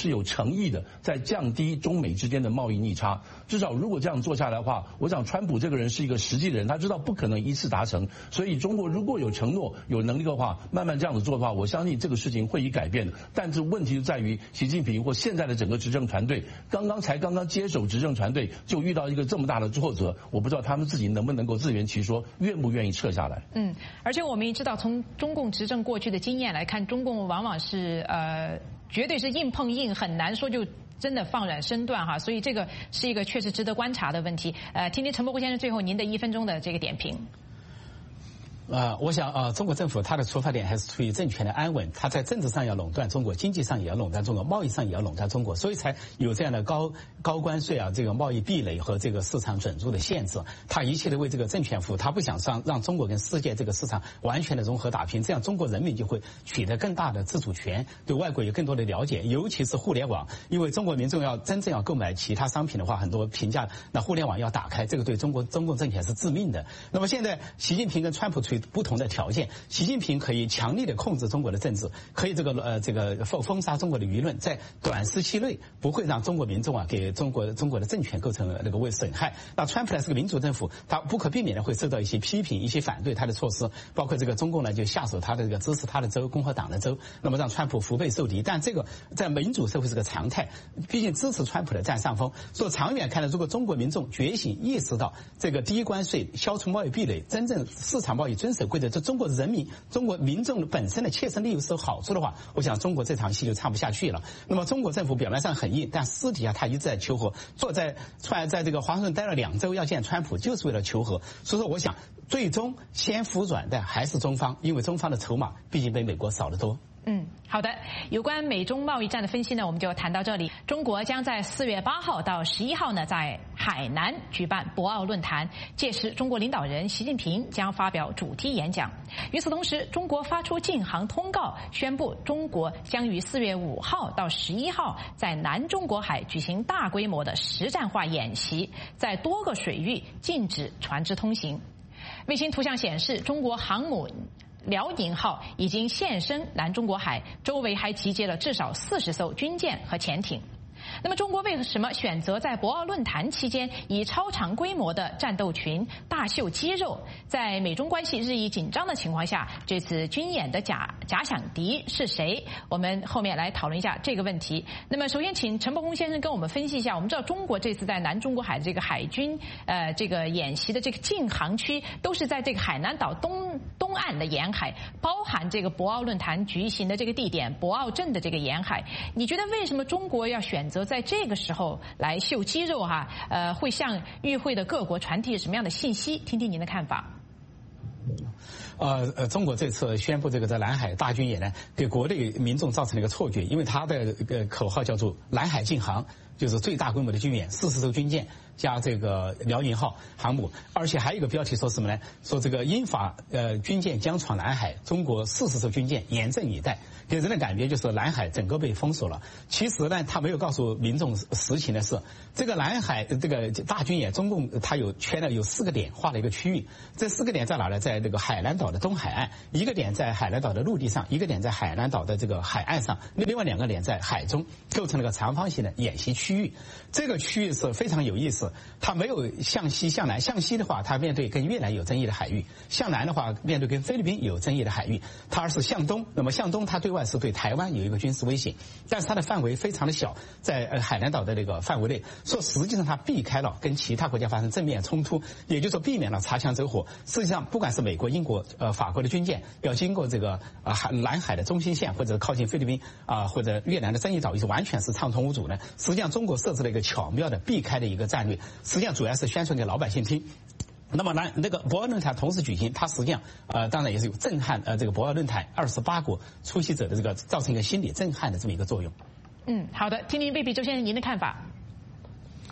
诚意的在降低中美之间的贸易逆差。至少如果这样做下来的话，我想川普这个人是一个实际的人，他知道不可能一次达成，所以中国如果有承诺、有能力的话，慢慢这样子做的话，我相信这个事情会以改变的。但是问题就在于习近平或现在的整个执政团队，刚刚才刚刚接手执政团队就遇到一个这么大的挫折，我不知道他们自己能不能够自圆其说，愿不愿意撤下来。 嗯，而且我们也知道，从中共执政过去的经验来看，中共往往是呃，绝对是硬碰硬，很难说就真的放软身段哈，所以这个是一个确实值得观察的问题。呃，听听陈伯国先生最后您的一分钟的这个点评。 呃，我想呃，中国政府它的出发点还是出于政权的安稳，它在政治上要垄断中国，经济上也要垄断中国，贸易上也要垄断中国，所以才有这样的高高关税啊，这个贸易壁垒和这个市场准入的限制。它一切的为这个政权服务，它不想让让中国跟世界这个市场完全的融合打拼，这样中国人民就会取得更大的自主权，对外国有更多的了解，尤其是互联网，因为中国民众要真正要购买其他商品的话，很多评价那互联网要打开，这个对中国中共政权是致命的。那么现在习近平跟川普处于不同的条件，习近平可以强力的控制中国的政治，可以这个呃这个封封杀中国的舆论，在短时期内不会让中国民众啊给中国中国的政权构成那个为损害。那川普呢是个民主政府，他不可避免的会受到一些批评、一些反对他的措施，包括这个中共呢就下手他的这个支持他的州共和党的州，那么让川普腹背受敌。但这个在民主社会是个常态，毕竟支持川普的占上风。所以长远看来，如果中国民众觉醒意识到这个低关税、消除贸易壁垒、真正市场贸易遵守规则，这中国人民、中国民众本身的切身利益是有好处的话，我想中国这场戏就唱不下去了。那么中国政府表面上很硬，但私底下他一直在求和，坐在川在这个华盛顿待了两周要见川普，就是为了求和。所以说，我想最终先服软的还是中方，因为中方的筹码毕竟比美国少得多。 嗯，好的。有关美中贸易战的分析呢，我们就谈到这里。中国将在四月八号到十一号呢，在海南举办博鳌论坛，届时中国领导人习近平将发表主题演讲。与此同时，中国发出禁航通告，宣布中国将于四月五号到十一号在南中国海举行大规模的实战化演习，在多个水域禁止船只通行。卫星图像显示，中国航母辽宁号已经现身南中国海，周围还集结了至少四十艘军舰和潜艇。那么中国为什么选择在博鳌论坛期间以超长规模的战斗群大秀肌肉？在美中关系日益紧张的情况下，这次军演的假假想敌是谁？我们后面来讨论一下这个问题。那么首先请陈伯公先生跟我们分析一下，我们知道中国这次在南中国海的这个海军呃这个演习的这个禁航区都是在这个海南岛东东岸的沿海，包含这个博鳌论坛举行的这个地点博鳌镇的这个沿海。你觉得为什么中国要选择在这个时候来秀肌肉哈、啊？呃，会向与会的各国传递什么样的信息？听听您的看法。 呃呃，中国这次宣布这个在南海大军演呢，给国内民众造成了一个错觉，因为它的一个口号叫做“南海禁航”，就是最大规模的军演，四十艘军舰加这个辽宁号航母，而且还有一个标题说什么呢？说这个英法呃军舰将闯南海，中国四十艘军舰严阵以待，给人的感觉就是南海整个被封锁了。其实呢，他没有告诉民众实情的是，这个南海这个大军演，中共它有圈了有四个点，画了一个区域，这四个点在哪呢？在这个海南岛的东海岸，一个点在海南岛的陆地上，一个点在海南岛的这个海岸上，另外两个点在海中，构成了个长方形的演习区域。这个区域是非常有意思，它没有向西向南，向西的话它面对跟越南有争议的海域，向南的话面对跟菲律宾有争议的海域，它是向东，那么向东它对外是对台湾有一个军事威胁，但是它的范围非常的小，在呃海南岛的这个范围内，说实际上它避开了跟其他国家发生正面冲突，也就是说避免了擦枪走火。实际上不管是美国、英国、呃法国的军舰要经过这个啊海南海的中心线，或者靠近菲律宾啊、呃、或者越南的争议岛屿，是完全是畅通无阻的。实际上中国设置了一个巧妙的避开的一个战略，实际上主要是宣传给老百姓听。那么南那个博鳌论坛同时举行，它实际上呃当然也是有震撼呃这个博鳌论坛二十八国出席者的这个造成一个心理震撼的这么一个作用。 嗯，好的，听听贝比周先生您的看法。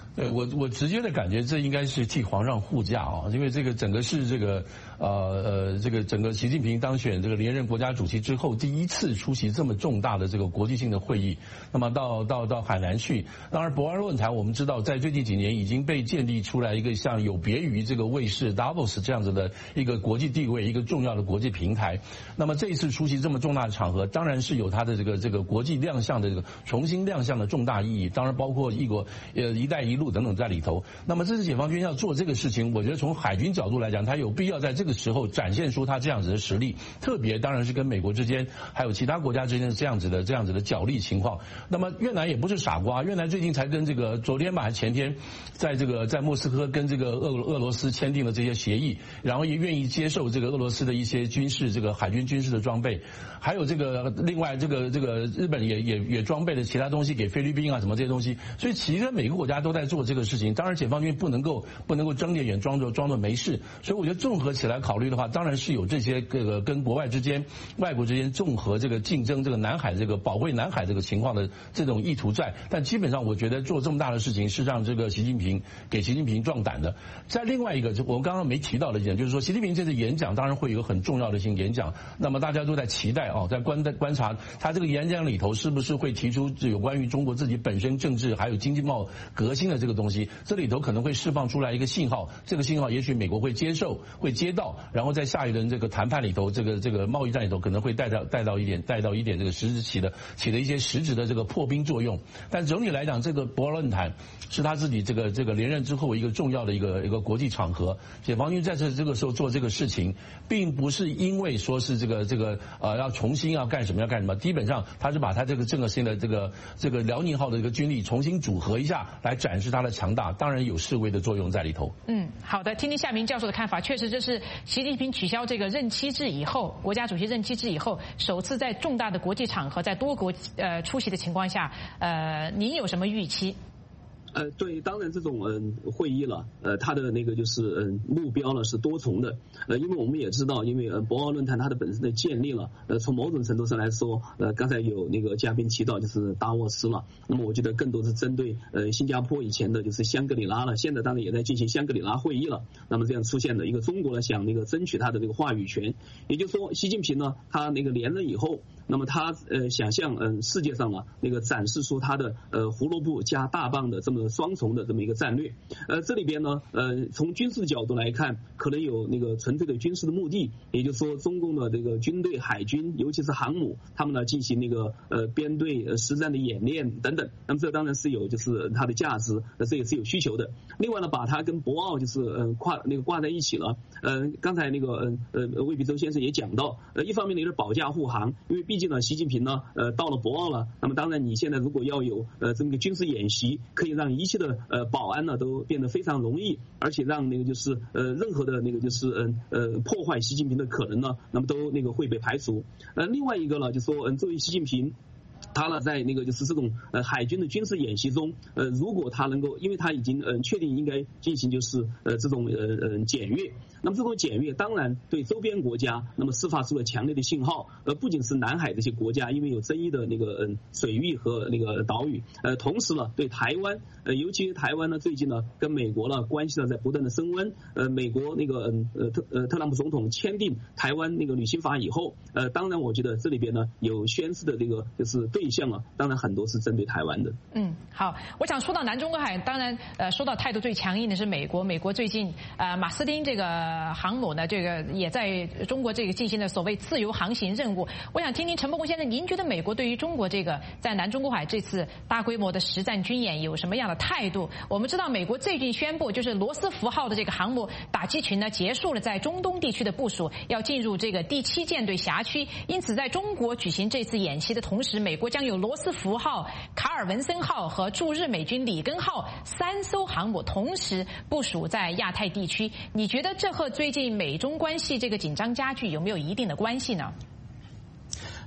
对我我直接的感觉，这应该是替皇上护驾啊，因为这个整个是这个呃呃这个整个习近平当选这个连任国家主席之后，第一次出席这么重大的这个国际性的会议。那么到到到海南去，当然博鳌论坛我们知道，在最近几年已经被建立出来一个像有别于这个卫士 Davos 这样子的一个国际地位、一个重要的国际平台。那么这一次出席这么重大的场合，当然是有它的这个这个国际亮相的这个重新亮相的重大意义，当然包括一国呃“一带一路”等等在里头。那么这次解放军要做这个事情，我觉得从海军角度来讲，它有必要在这个时候展现出它这样子的实力，特别当然是跟美国之间还有其他国家之间这样子的这样子的角力情况。那么越南也不是傻瓜，越南最近才跟这个昨天吧还前天，在这个在莫斯科跟这个俄俄罗斯签订了这些协议，然后也愿意接受这个俄罗斯的一些军事这个海军军事的装备，还有这个另外这个这个日本也也也装备了其他东西给菲律宾啊什么这些东西，所以其实每个国家都在做这个事情。当然解放军不能够不能够睁着眼装作装作没事，所以我觉得综合起来考虑的话，当然是有这些这个跟国外之间、外国之间综合这个竞争这个南海这个保卫南海这个情况的这种意图在。但基本上我觉得做这么大的事情是让这个习近平给习近平壮胆的。在另外一个，我们刚刚没提到的一点，就是说习近平这次演讲当然会有一个很重要的一些演讲，那么大家都在期待啊，在观观察他这个演讲里头是不是会提出有关于中国自己本身政治还有经济贸革新的这个东西，这里头可能会释放出来一个信号，这个信号也许美国会接受会接到，然后在下一轮这个谈判里头，这个这个贸易战里头可能会带到带到一点带到一点这个实质起的起的一些实质的这个破冰作用。但整体来讲，这个博鳌论坛是他自己这个这个连任之后一个重要的一个一个国际场合，解放军在这这个时候做这个事情，并不是因为说是这个这个呃要重新要干什么要干什么，基本上他是把他这个整个性的这个这个辽宁号的这个军力重新组合一下，来展示它的强大，当然有示威的作用在里头。 嗯，好的，听听夏明教授的看法，确实这是习近平取消这个任期制以后，国家主席任期制以后，首次在重大的国际场合，在多国呃出席的情况下，呃，您有什么预期？ 呃，对，当然这种嗯会议了，呃，它的那个就是嗯目标呢是多重的，呃，因为我们也知道，因为呃博鳌论坛它的本身的建立了，呃，从某种程度上来说，呃，刚才有那个嘉宾提到就是达沃斯了，那么我觉得更多是针对呃新加坡以前的就是香格里拉了，现在当然也在进行香格里拉会议了，那么这样出现的一个中国呢想那个争取它的那个话语权，也就是说习近平呢他那个连任以后，那么他呃想向嗯世界上呢那个展示出他的呃胡萝卜加大棒的这么双重的这么一个战略，呃，这里边呢，呃，从军事的角度来看，可能有那个纯粹的军事的目的，也就是说，中共的这个军队、海军，尤其是航母，他们呢进行那个呃编队、呃实战的演练等等。那么这当然是有就是它的价值，呃，这也是有需求的。另外呢，把它跟博鳌就是呃挂那个挂在一起了。呃，刚才那个呃呃魏必洲先生也讲到，呃，一方面呢是保驾护航，因为毕竟呢，习近平呢呃到了博鳌了，那么当然你现在如果要有呃这么一个军事演习，可以让一切的呃保安呢都变得非常容易，而且让那个就是呃任何的那个就是嗯 呃, 呃破坏习近平的可能呢，那么都那个会被排除。呃，另外一个呢，就说嗯作为习近平。他呢，在那个就是这种呃海军的军事演习中，呃，如果他能够，因为他已经呃确定应该进行就是呃这种呃呃检阅，那么这种检阅当然对周边国家，那么释发出了强烈的信号，呃，不仅是南海这些国家，因为有争议的那个嗯、呃、水域和那个岛屿，呃，同时呢，对台湾，呃，尤其台湾呢，最近呢跟美国呢关系呢在不断的升温，呃，美国那个嗯呃特呃特朗普总统签订台湾那个旅行法以后，呃，当然我觉得这里边呢有宣示的这个就是对象啊，当然很多是针对台湾的。 嗯，好，我想说到南中国海，当然呃说到态度最强硬的是美国，美国最近呃马斯汀这个航母呢，这个也在中国这个进行了所谓自由航行任务。我想听听陈伯公先生，您觉得美国对于中国这个在南中国海这次大规模的实战军演有什么样的态度？我们知道美国最近宣布，就是罗斯福号的这个航母打击群呢结束了在中东地区的部署，要进入这个第七舰队辖区，因此在中国举行这次演习的同时，美国将有罗斯福号、卡尔文森号和驻日美军里根号三艘航母同时部署在亚太地区。你觉得这和最近美中关系这个紧张加剧有没有一定的关系呢？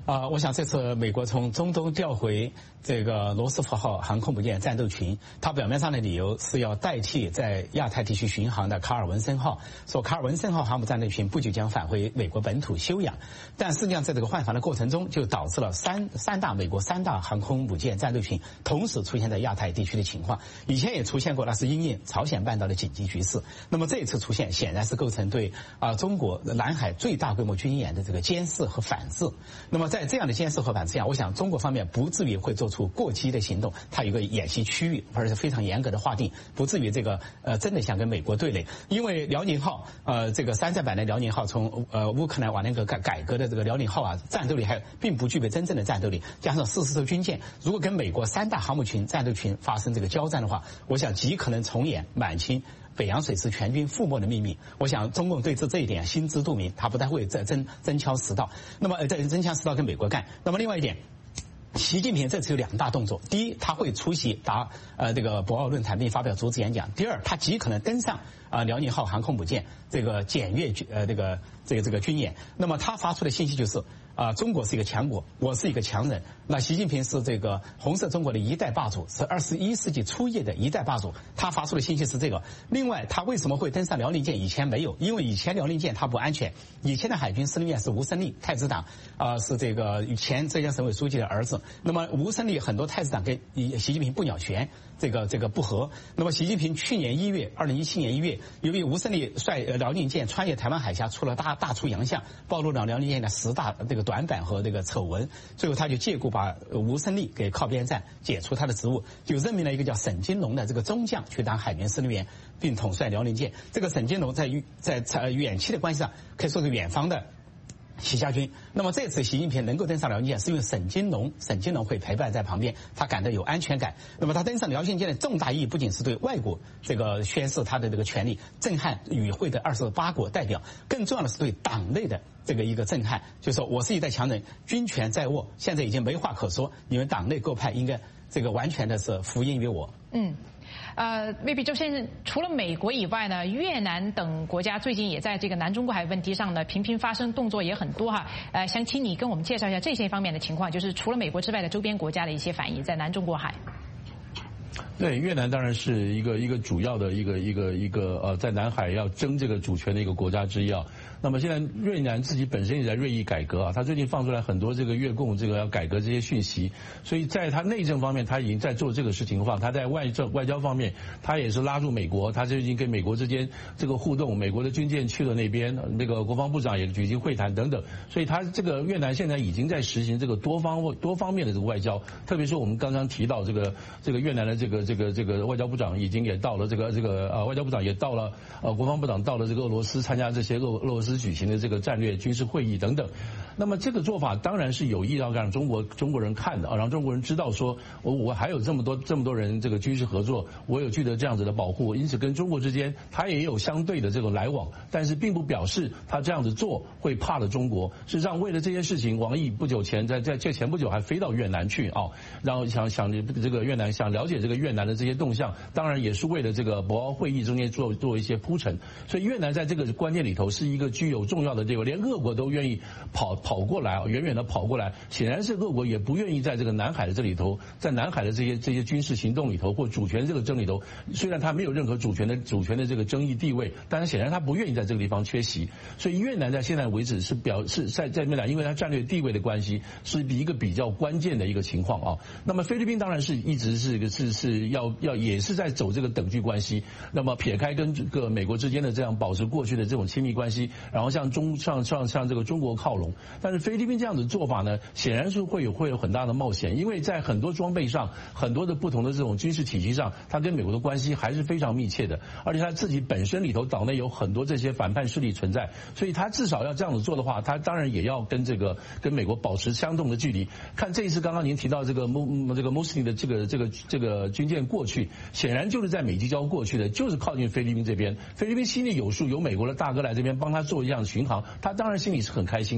啊，我想这次美国从中东调回这个罗斯福号航空母舰战斗群，它表面上的理由是要代替在亚太地区巡航的卡尔文森号，说卡尔文森号航母战斗群不久将返回美国本土休养。但实际上在这个换防的过程中，就导致了三三大美国三大航空母舰战斗群同时出现在亚太地区的情况。以前也出现过，那是因应朝鲜半岛的紧急局势。那么这一次出现，显然是构成对啊中国南海最大规模军演的这个监视和反制。那么在这样的监视和反制下，我想中国方面不至于会做出过激的行动，它有一个演习区域，而且非常严格的划定，不至于这个呃真的想跟美国对垒。因为辽宁号呃这个山寨版的辽宁号从呃乌克兰瓦良格改改革的这个辽宁号啊，战斗力还并不具备真正的战斗力，加上四十艘军舰，如果跟美国三大航母群战斗群发生这个交战的话，我想极可能重演满清北洋水师全军覆没的秘密。我想中共对这这一点心知肚明，他不太会再真真枪实弹。那么在真枪实弹跟美国干。那么另外一点，习近平这次有两大动作：第一，他会出席达呃这个博鳌论坛并发表主旨演讲；第二，他极可能登上啊、呃、辽宁号航空母舰这个检阅呃这个这个这个军演。那么他发出的信息就是啊、呃、中国是一个强国，我是一个强人。那习近平是这个红色中国的一代霸主，是二十一世纪初叶的一代霸主。他发出的信息是这个。另外，他为什么会登上辽宁舰？以前没有，因为以前辽宁舰它不安全。以前的海军司令员是吴胜利，太子党啊、呃、是这个前浙江省委书记的儿子。那么吴胜利很多太子党跟习近平不鸟权，这个这个不和。那么习近平去年一月，二零一七年一月，由于吴胜利率辽宁舰穿越台湾海峡出了大大出洋相，暴露了辽宁舰的十大这个短板和这个丑闻，最后他就借故把吴胜利给靠边站，解除他的职务，就任命了一个叫沈金龙的这个中将去当海军司令员，并统帅辽宁舰。这个沈金龙在在在远期的关系上可以说是远方的习家军。那么这次习近平能够登上辽宁舰，是因为沈金龙，沈金龙会陪伴在旁边，他感到有安全感。那么他登上辽宁舰的重大意义，不仅是对外国这个宣示他的这个权利，震撼与会的二十八国代表，更重要的是对党内的这个一个震撼，就是说我是一代强人，军权在握，现在已经没话可说，你们党内各派应该这个完全的是服膺于我。 嗯。呃，未必周先生，除了美国以外呢，越南等国家最近也在这个南中国海问题上呢频频发生，动作也很多哈。呃，想请你跟我们介绍一下这些方面的情况，就是除了美国之外的周边国家的一些反应，在南中国海。 对，越南当然是一个一个主要的一个一个一个呃，在南海要争这个主权的一个国家之一啊。那么现在越南自己本身也在锐意改革啊，他最近放出来很多这个越共这个要改革这些讯息，所以在他内政方面他已经在做这个事情的话，他在外政外交方面他也是拉住美国，他最近跟美国之间这个互动，美国的军舰去了那边，那个国防部长也举行会谈等等，所以他这个越南现在已经在实行这个多方多方面的这个外交，特别是我们刚刚提到这个这个越南的这个这个这个外交部长已经也到了这个这个呃外交部长也到了呃国防部长到了这个俄罗斯参加这些俄俄罗斯举行的这个战略军事会议等等。那么这个做法当然是有意要让中国中国人看的啊，让中国人知道说我我还有这么多这么多人这个军事合作，我有取得这样子的保护，因此跟中国之间他也有相对的这个来往，但是并不表示他这样子做会怕了中国。事实上为了这些事情，王毅不久前在在这前不久还飞到越南去啊，然后想想这个越南想了解这个越南的这些动向，当然也是为了这个博鳌会议中间做做一些铺陈。所以越南在这个观念里头是一个具有重要的地位，连俄国都愿意跑跑过来啊，远远的跑过来，显然是俄国也不愿意在这个南海的这里头，在南海的这些这些军事行动里头或主权这个争里头，虽然他没有任何主权的主权的这个争议地位，但是显然他不愿意在这个地方缺席。所以越南在现在为止是表是在在越南，因为它战略地位的关系，是一个比较关键的一个情况啊。那么菲律宾当然是一直是一个是是要要也是在走这个等距关系，那么撇开跟这个美国之间的这样保持过去的这种亲密关系，然后向中向向向这个中国靠拢。但是菲律宾这样子做法呢，显然是会有会有很大的冒险，因为在很多装备上，很多的不同的这种军事体系上，它跟美国的关系还是非常密切的，而且它自己本身里头岛内有很多这些反叛势力存在，所以它至少要这样子做的话，它当然也要跟这个跟美国保持相同的距离。看这一次刚刚您提到这个穆这个穆斯林的这个这个这个军舰过去，显然就是在美济礁过去的，就是靠近菲律宾这边。菲律宾心里有数，有美国的大哥来这边帮他做一样巡航，他当然心里是很开心的。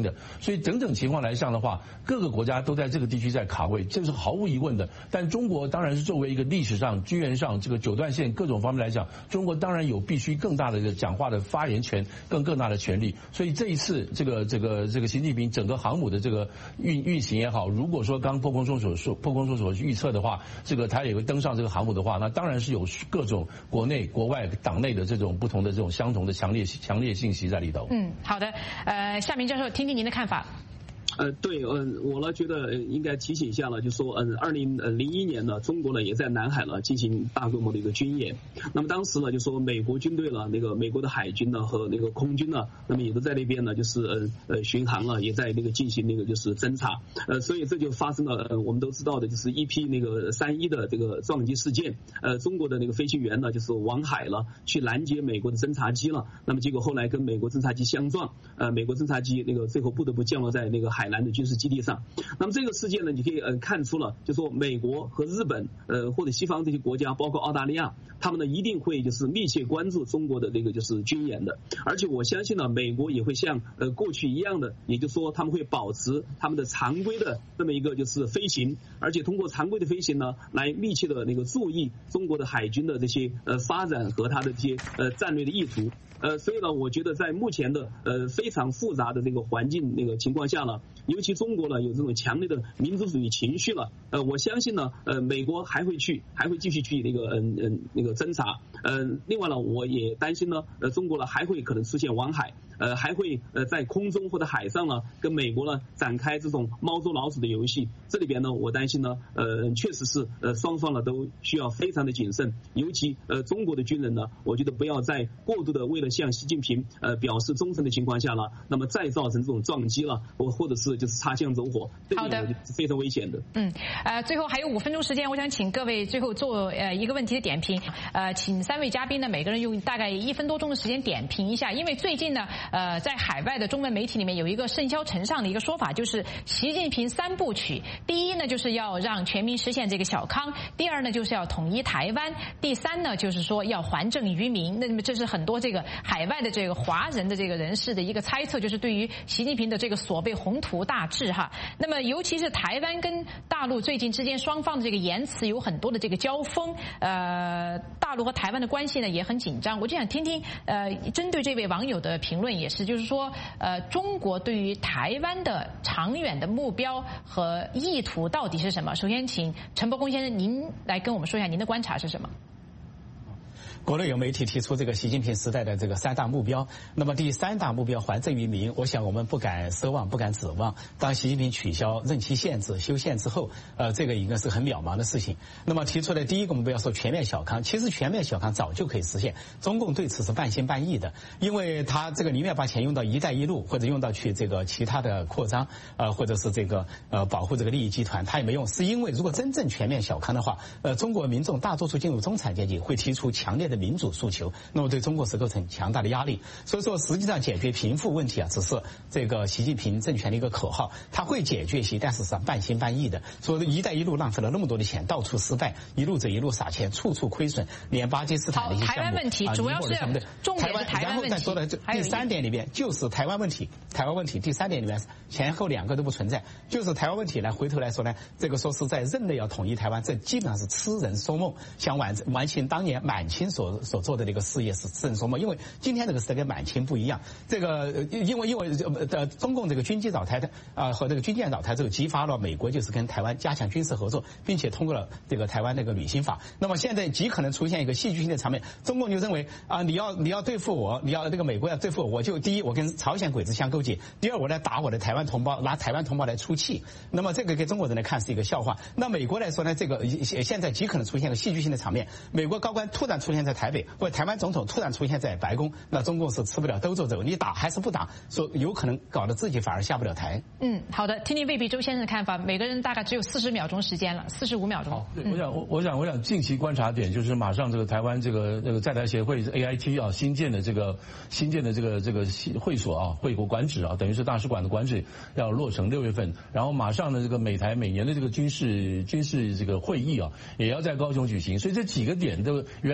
所以整整情况来上的话，各个国家都在这个地区在卡位，这是毫无疑问的。但中国当然是作为一个历史上、军援上这个九段线各种方面来讲，中国当然有必须更大的一个讲话的发言权，更更大的权利。所以这一次这个这个这个习近平整个航母的这个运运行也好，如果说刚破空中所说破空中所预测的话，这个他也会登上这个航母的话，那当然是有各种国内国外党内的这种不同的这种相同的强烈强烈信息在里头。 嗯，好的，呃，夏明教授，听听您的看法。 呃，对，嗯，我呢觉得应该提醒一下了，就说，嗯，二零零一年呢，中国呢也在南海呢进行大规模的一个军演。那么当时呢，就说美国军队呢，那个美国的海军呢和那个空军呢，那么也都在那边呢，就是呃呃巡航了，也在那个进行那个就是侦察。呃，所以这就发生了，呃，我们都知道的，就是一批那个三一的这个撞击事件。呃，中国的那个飞行员呢，就是往海了去拦截美国的侦察机了。那么结果后来跟美国侦察机相撞，呃，美国侦察机那个最后不得不降落在那个海南的军事基地上。那么这个事件呢，你可以呃看出了，就说美国和日本呃或者西方这些国家，包括澳大利亚，他们呢一定会就是密切关注中国的这个就是军演的。而且我相信呢，美国也会像呃过去一样的，也就是说他们会保持他们的常规的这么一个就是飞行，而且通过常规的飞行呢，来密切的那个注意中国的海军的这些呃发展和他的这些呃战略的意图。呃，所以呢，我觉得在目前的呃非常复杂的这个环境那个情况下呢，尤其中国呢有这种强烈的民族主义情绪了，呃，我相信呢，呃，美国还会去，还会继续去那个嗯嗯那个侦查，呃，另外呢，我也担心呢，呃，中国呢还会可能出现往海，呃，还会呃在空中或者海上呢跟美国呢展开这种猫捉老鼠的游戏，这里边呢，我担心呢，呃，确实是呃双方呢都需要非常的谨慎，尤其呃中国的军人呢，我觉得不要在过度的为了向习近平呃表示忠诚的情况下呢，那么再造成这种撞击了，或或者是就是擦枪走火，这个是非常危险的。 嗯，呃，最后还有五分钟时间，我想请各位最后做呃一个问题的点评，呃，请三位嘉宾呢每个人用大概一分多钟的时间点评一下，因为最近呢，呃，在海外的中文媒体里面有一个甚嚣尘上的一个说法，就是习近平三部曲，第一呢就是要让全民实现这个小康，第二呢就是要统一台湾，第三呢就是说要还政于民。那么这是很多这个海外的这个华人的这个人士的一个猜测，就是对于习近平的这个所谓宏图大志哈。那么尤其是台湾跟大陆最近之间双方的这个言辞有很多的这个交锋，呃，大陆和台湾的关系呢也很紧张。我就想听听呃，针对这位网友的评论也是，就是说呃，中国对于台湾的长远的目标和意图到底是什么？首先请陈伯公先生您来跟我们说一下您的观察是什么。 国内有媒体提出这个习近平时代的这个三大目标，那么第三大目标还政于民，我想我们不敢奢望，不敢指望。当习近平取消任期限制、修宪之后，呃，这个应该是很渺茫的事情。那么提出的第一个目标说全面小康，其实全面小康早就可以实现，中共对此是半信半疑的，因为他这个宁愿把钱用到一带一路，或者用到去这个其他的扩张，呃，或者是这个呃保护这个利益集团，他也没用，是因为如果真正全面小康的话，呃，中国民众大多数进入中产阶级会提出强烈的民主诉求，那么对中国是构成强大的压力。所以说实际上解决贫富问题啊，只是这个习近平政权的一个口号，他会解决其，但是是半信半疑的。说一带一路浪费了那么多的钱，到处失败，一路走一路撒钱，处处亏损，连巴基斯坦的一些项目， 台湾问题主要是重点是台湾问题。 然后再说的第三点里边就是台湾问题，台湾问题第三点里面前后两个都不存在，就是台湾问题呢，回头来说呢，这个说是在任内要统一台湾，这基本上是痴人说梦，想完完成当年满清所所做的这个事业是痴人说梦。因为今天这个时代跟满清不一样，这个因为因为呃中共这个军机扰台的啊、呃、和这个军舰扰台之后，激发了美国就是跟台湾加强军事合作，并且通过了这个台湾那个旅行法。那么现在极可能出现一个戏剧性的场面，中共就认为啊、呃、你要你要对付我，你要这个美国要对付我，我就第一我跟朝鲜鬼子相勾结，第二我来打我的台湾同胞，拿台湾同胞来出气。那么这个给中国人来看是一个笑话。那美国来说呢，这个现在极可能出现一个戏剧性的场面，美国高官突然出现在台北，或者台湾总统突然出现在白宫，那中共是吃不了兜着走，你打还是不打，说有可能搞得自己反而下不了台。 嗯，好的，听听魏必周先生的看法。每个人大概只有四十秒钟时间了，四十五秒钟。 好，对，我想我我想我想近期观察点就是马上这个台湾这个这个在台协会 A I T 啊新建的这个新建的这个这个会所啊会国馆址啊，等于是大使馆的馆址要落成六月份，然后马上呢这个美台每年的这个军事军事这个会议啊也要在高雄举行，所以这几个点都原来这个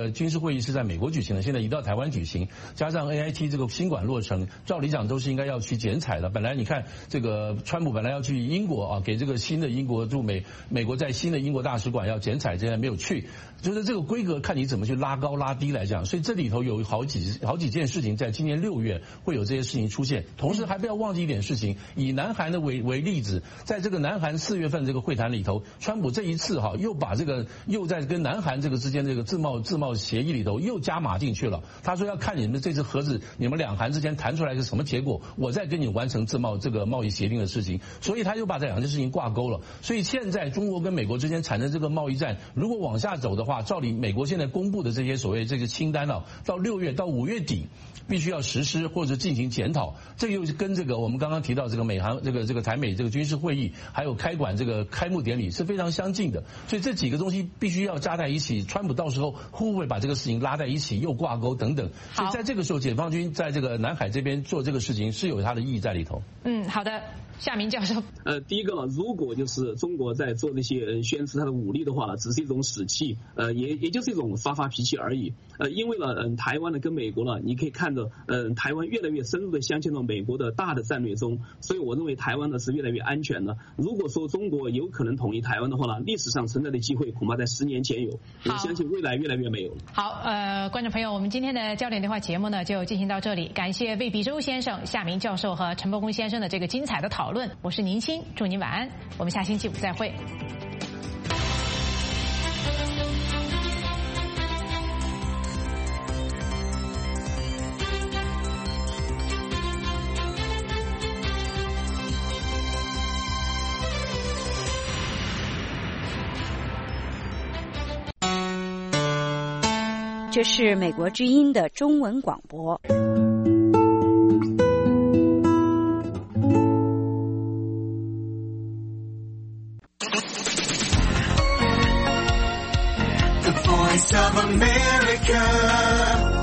个军事会议是在美国举行的，现在移到台湾举行，加上 A I T 这个新馆落成，照理讲都是应该要去剪彩的。本来你看这个川普本来要去英国啊，给这个新的英国驻美美国在新的英国大使馆要剪彩，现在没有去，就是这个规格看你怎么去拉高拉低来讲。所以这里头有好几好几件事情，在今年六月会有这些事情出现。同时还不要忘记一点事情，以南韩的为为例子，在这个南韩四月份这个会谈里头，川普这一次哈又把这个又在跟南韩这个之间这个自贸自贸协议里头又加码进去了。他说要看你们这次盒子，你们两韩之间谈出来是什么结果，我再跟你完成自贸这个贸易协定的事情。所以他又把这两件事情挂钩了。所以现在中国跟美国之间产生这个贸易战，如果往下走的话，照理美国现在公布的这些所谓这个清单啊，到六月到五月底必须要实施或者进行检讨。这个又跟这个我们刚刚提到这个美韩这个这个台美这个军事会议，还有开馆这个开幕典礼是非常相近的。所以这几个东西必须要加在一起。川普到时候会不会把这个事情拉在一起又挂钩等等？所以在这个时候，解放军在这个南海这边做这个事情是有它的意义在里头。 嗯，好的。夏明教授， 呃，第一个呢，如果就是中国在做这些呃宣示它的武力的话呢，只是一种使气，呃，也也就是一种发发脾气而已。呃，因为呢，嗯、呃，台湾呢跟美国呢，你可以看到，嗯、呃，台湾越来越深入的镶嵌到美国的大的战略中，所以我认为台湾呢是越来越安全的。如果说中国有可能统一台湾的话呢，历史上存在的机会恐怕在十年前有，我相信未来越来越没有了。 好，呃，观众朋友，我们今天的焦点对话节目呢就进行到这里，感谢魏必洲先生、夏明教授和陈伯公先生的这个精彩的讨论，我是宁。祝您晚安，我们下星期五再会。 这是美国之音的中文广播。 Voice of America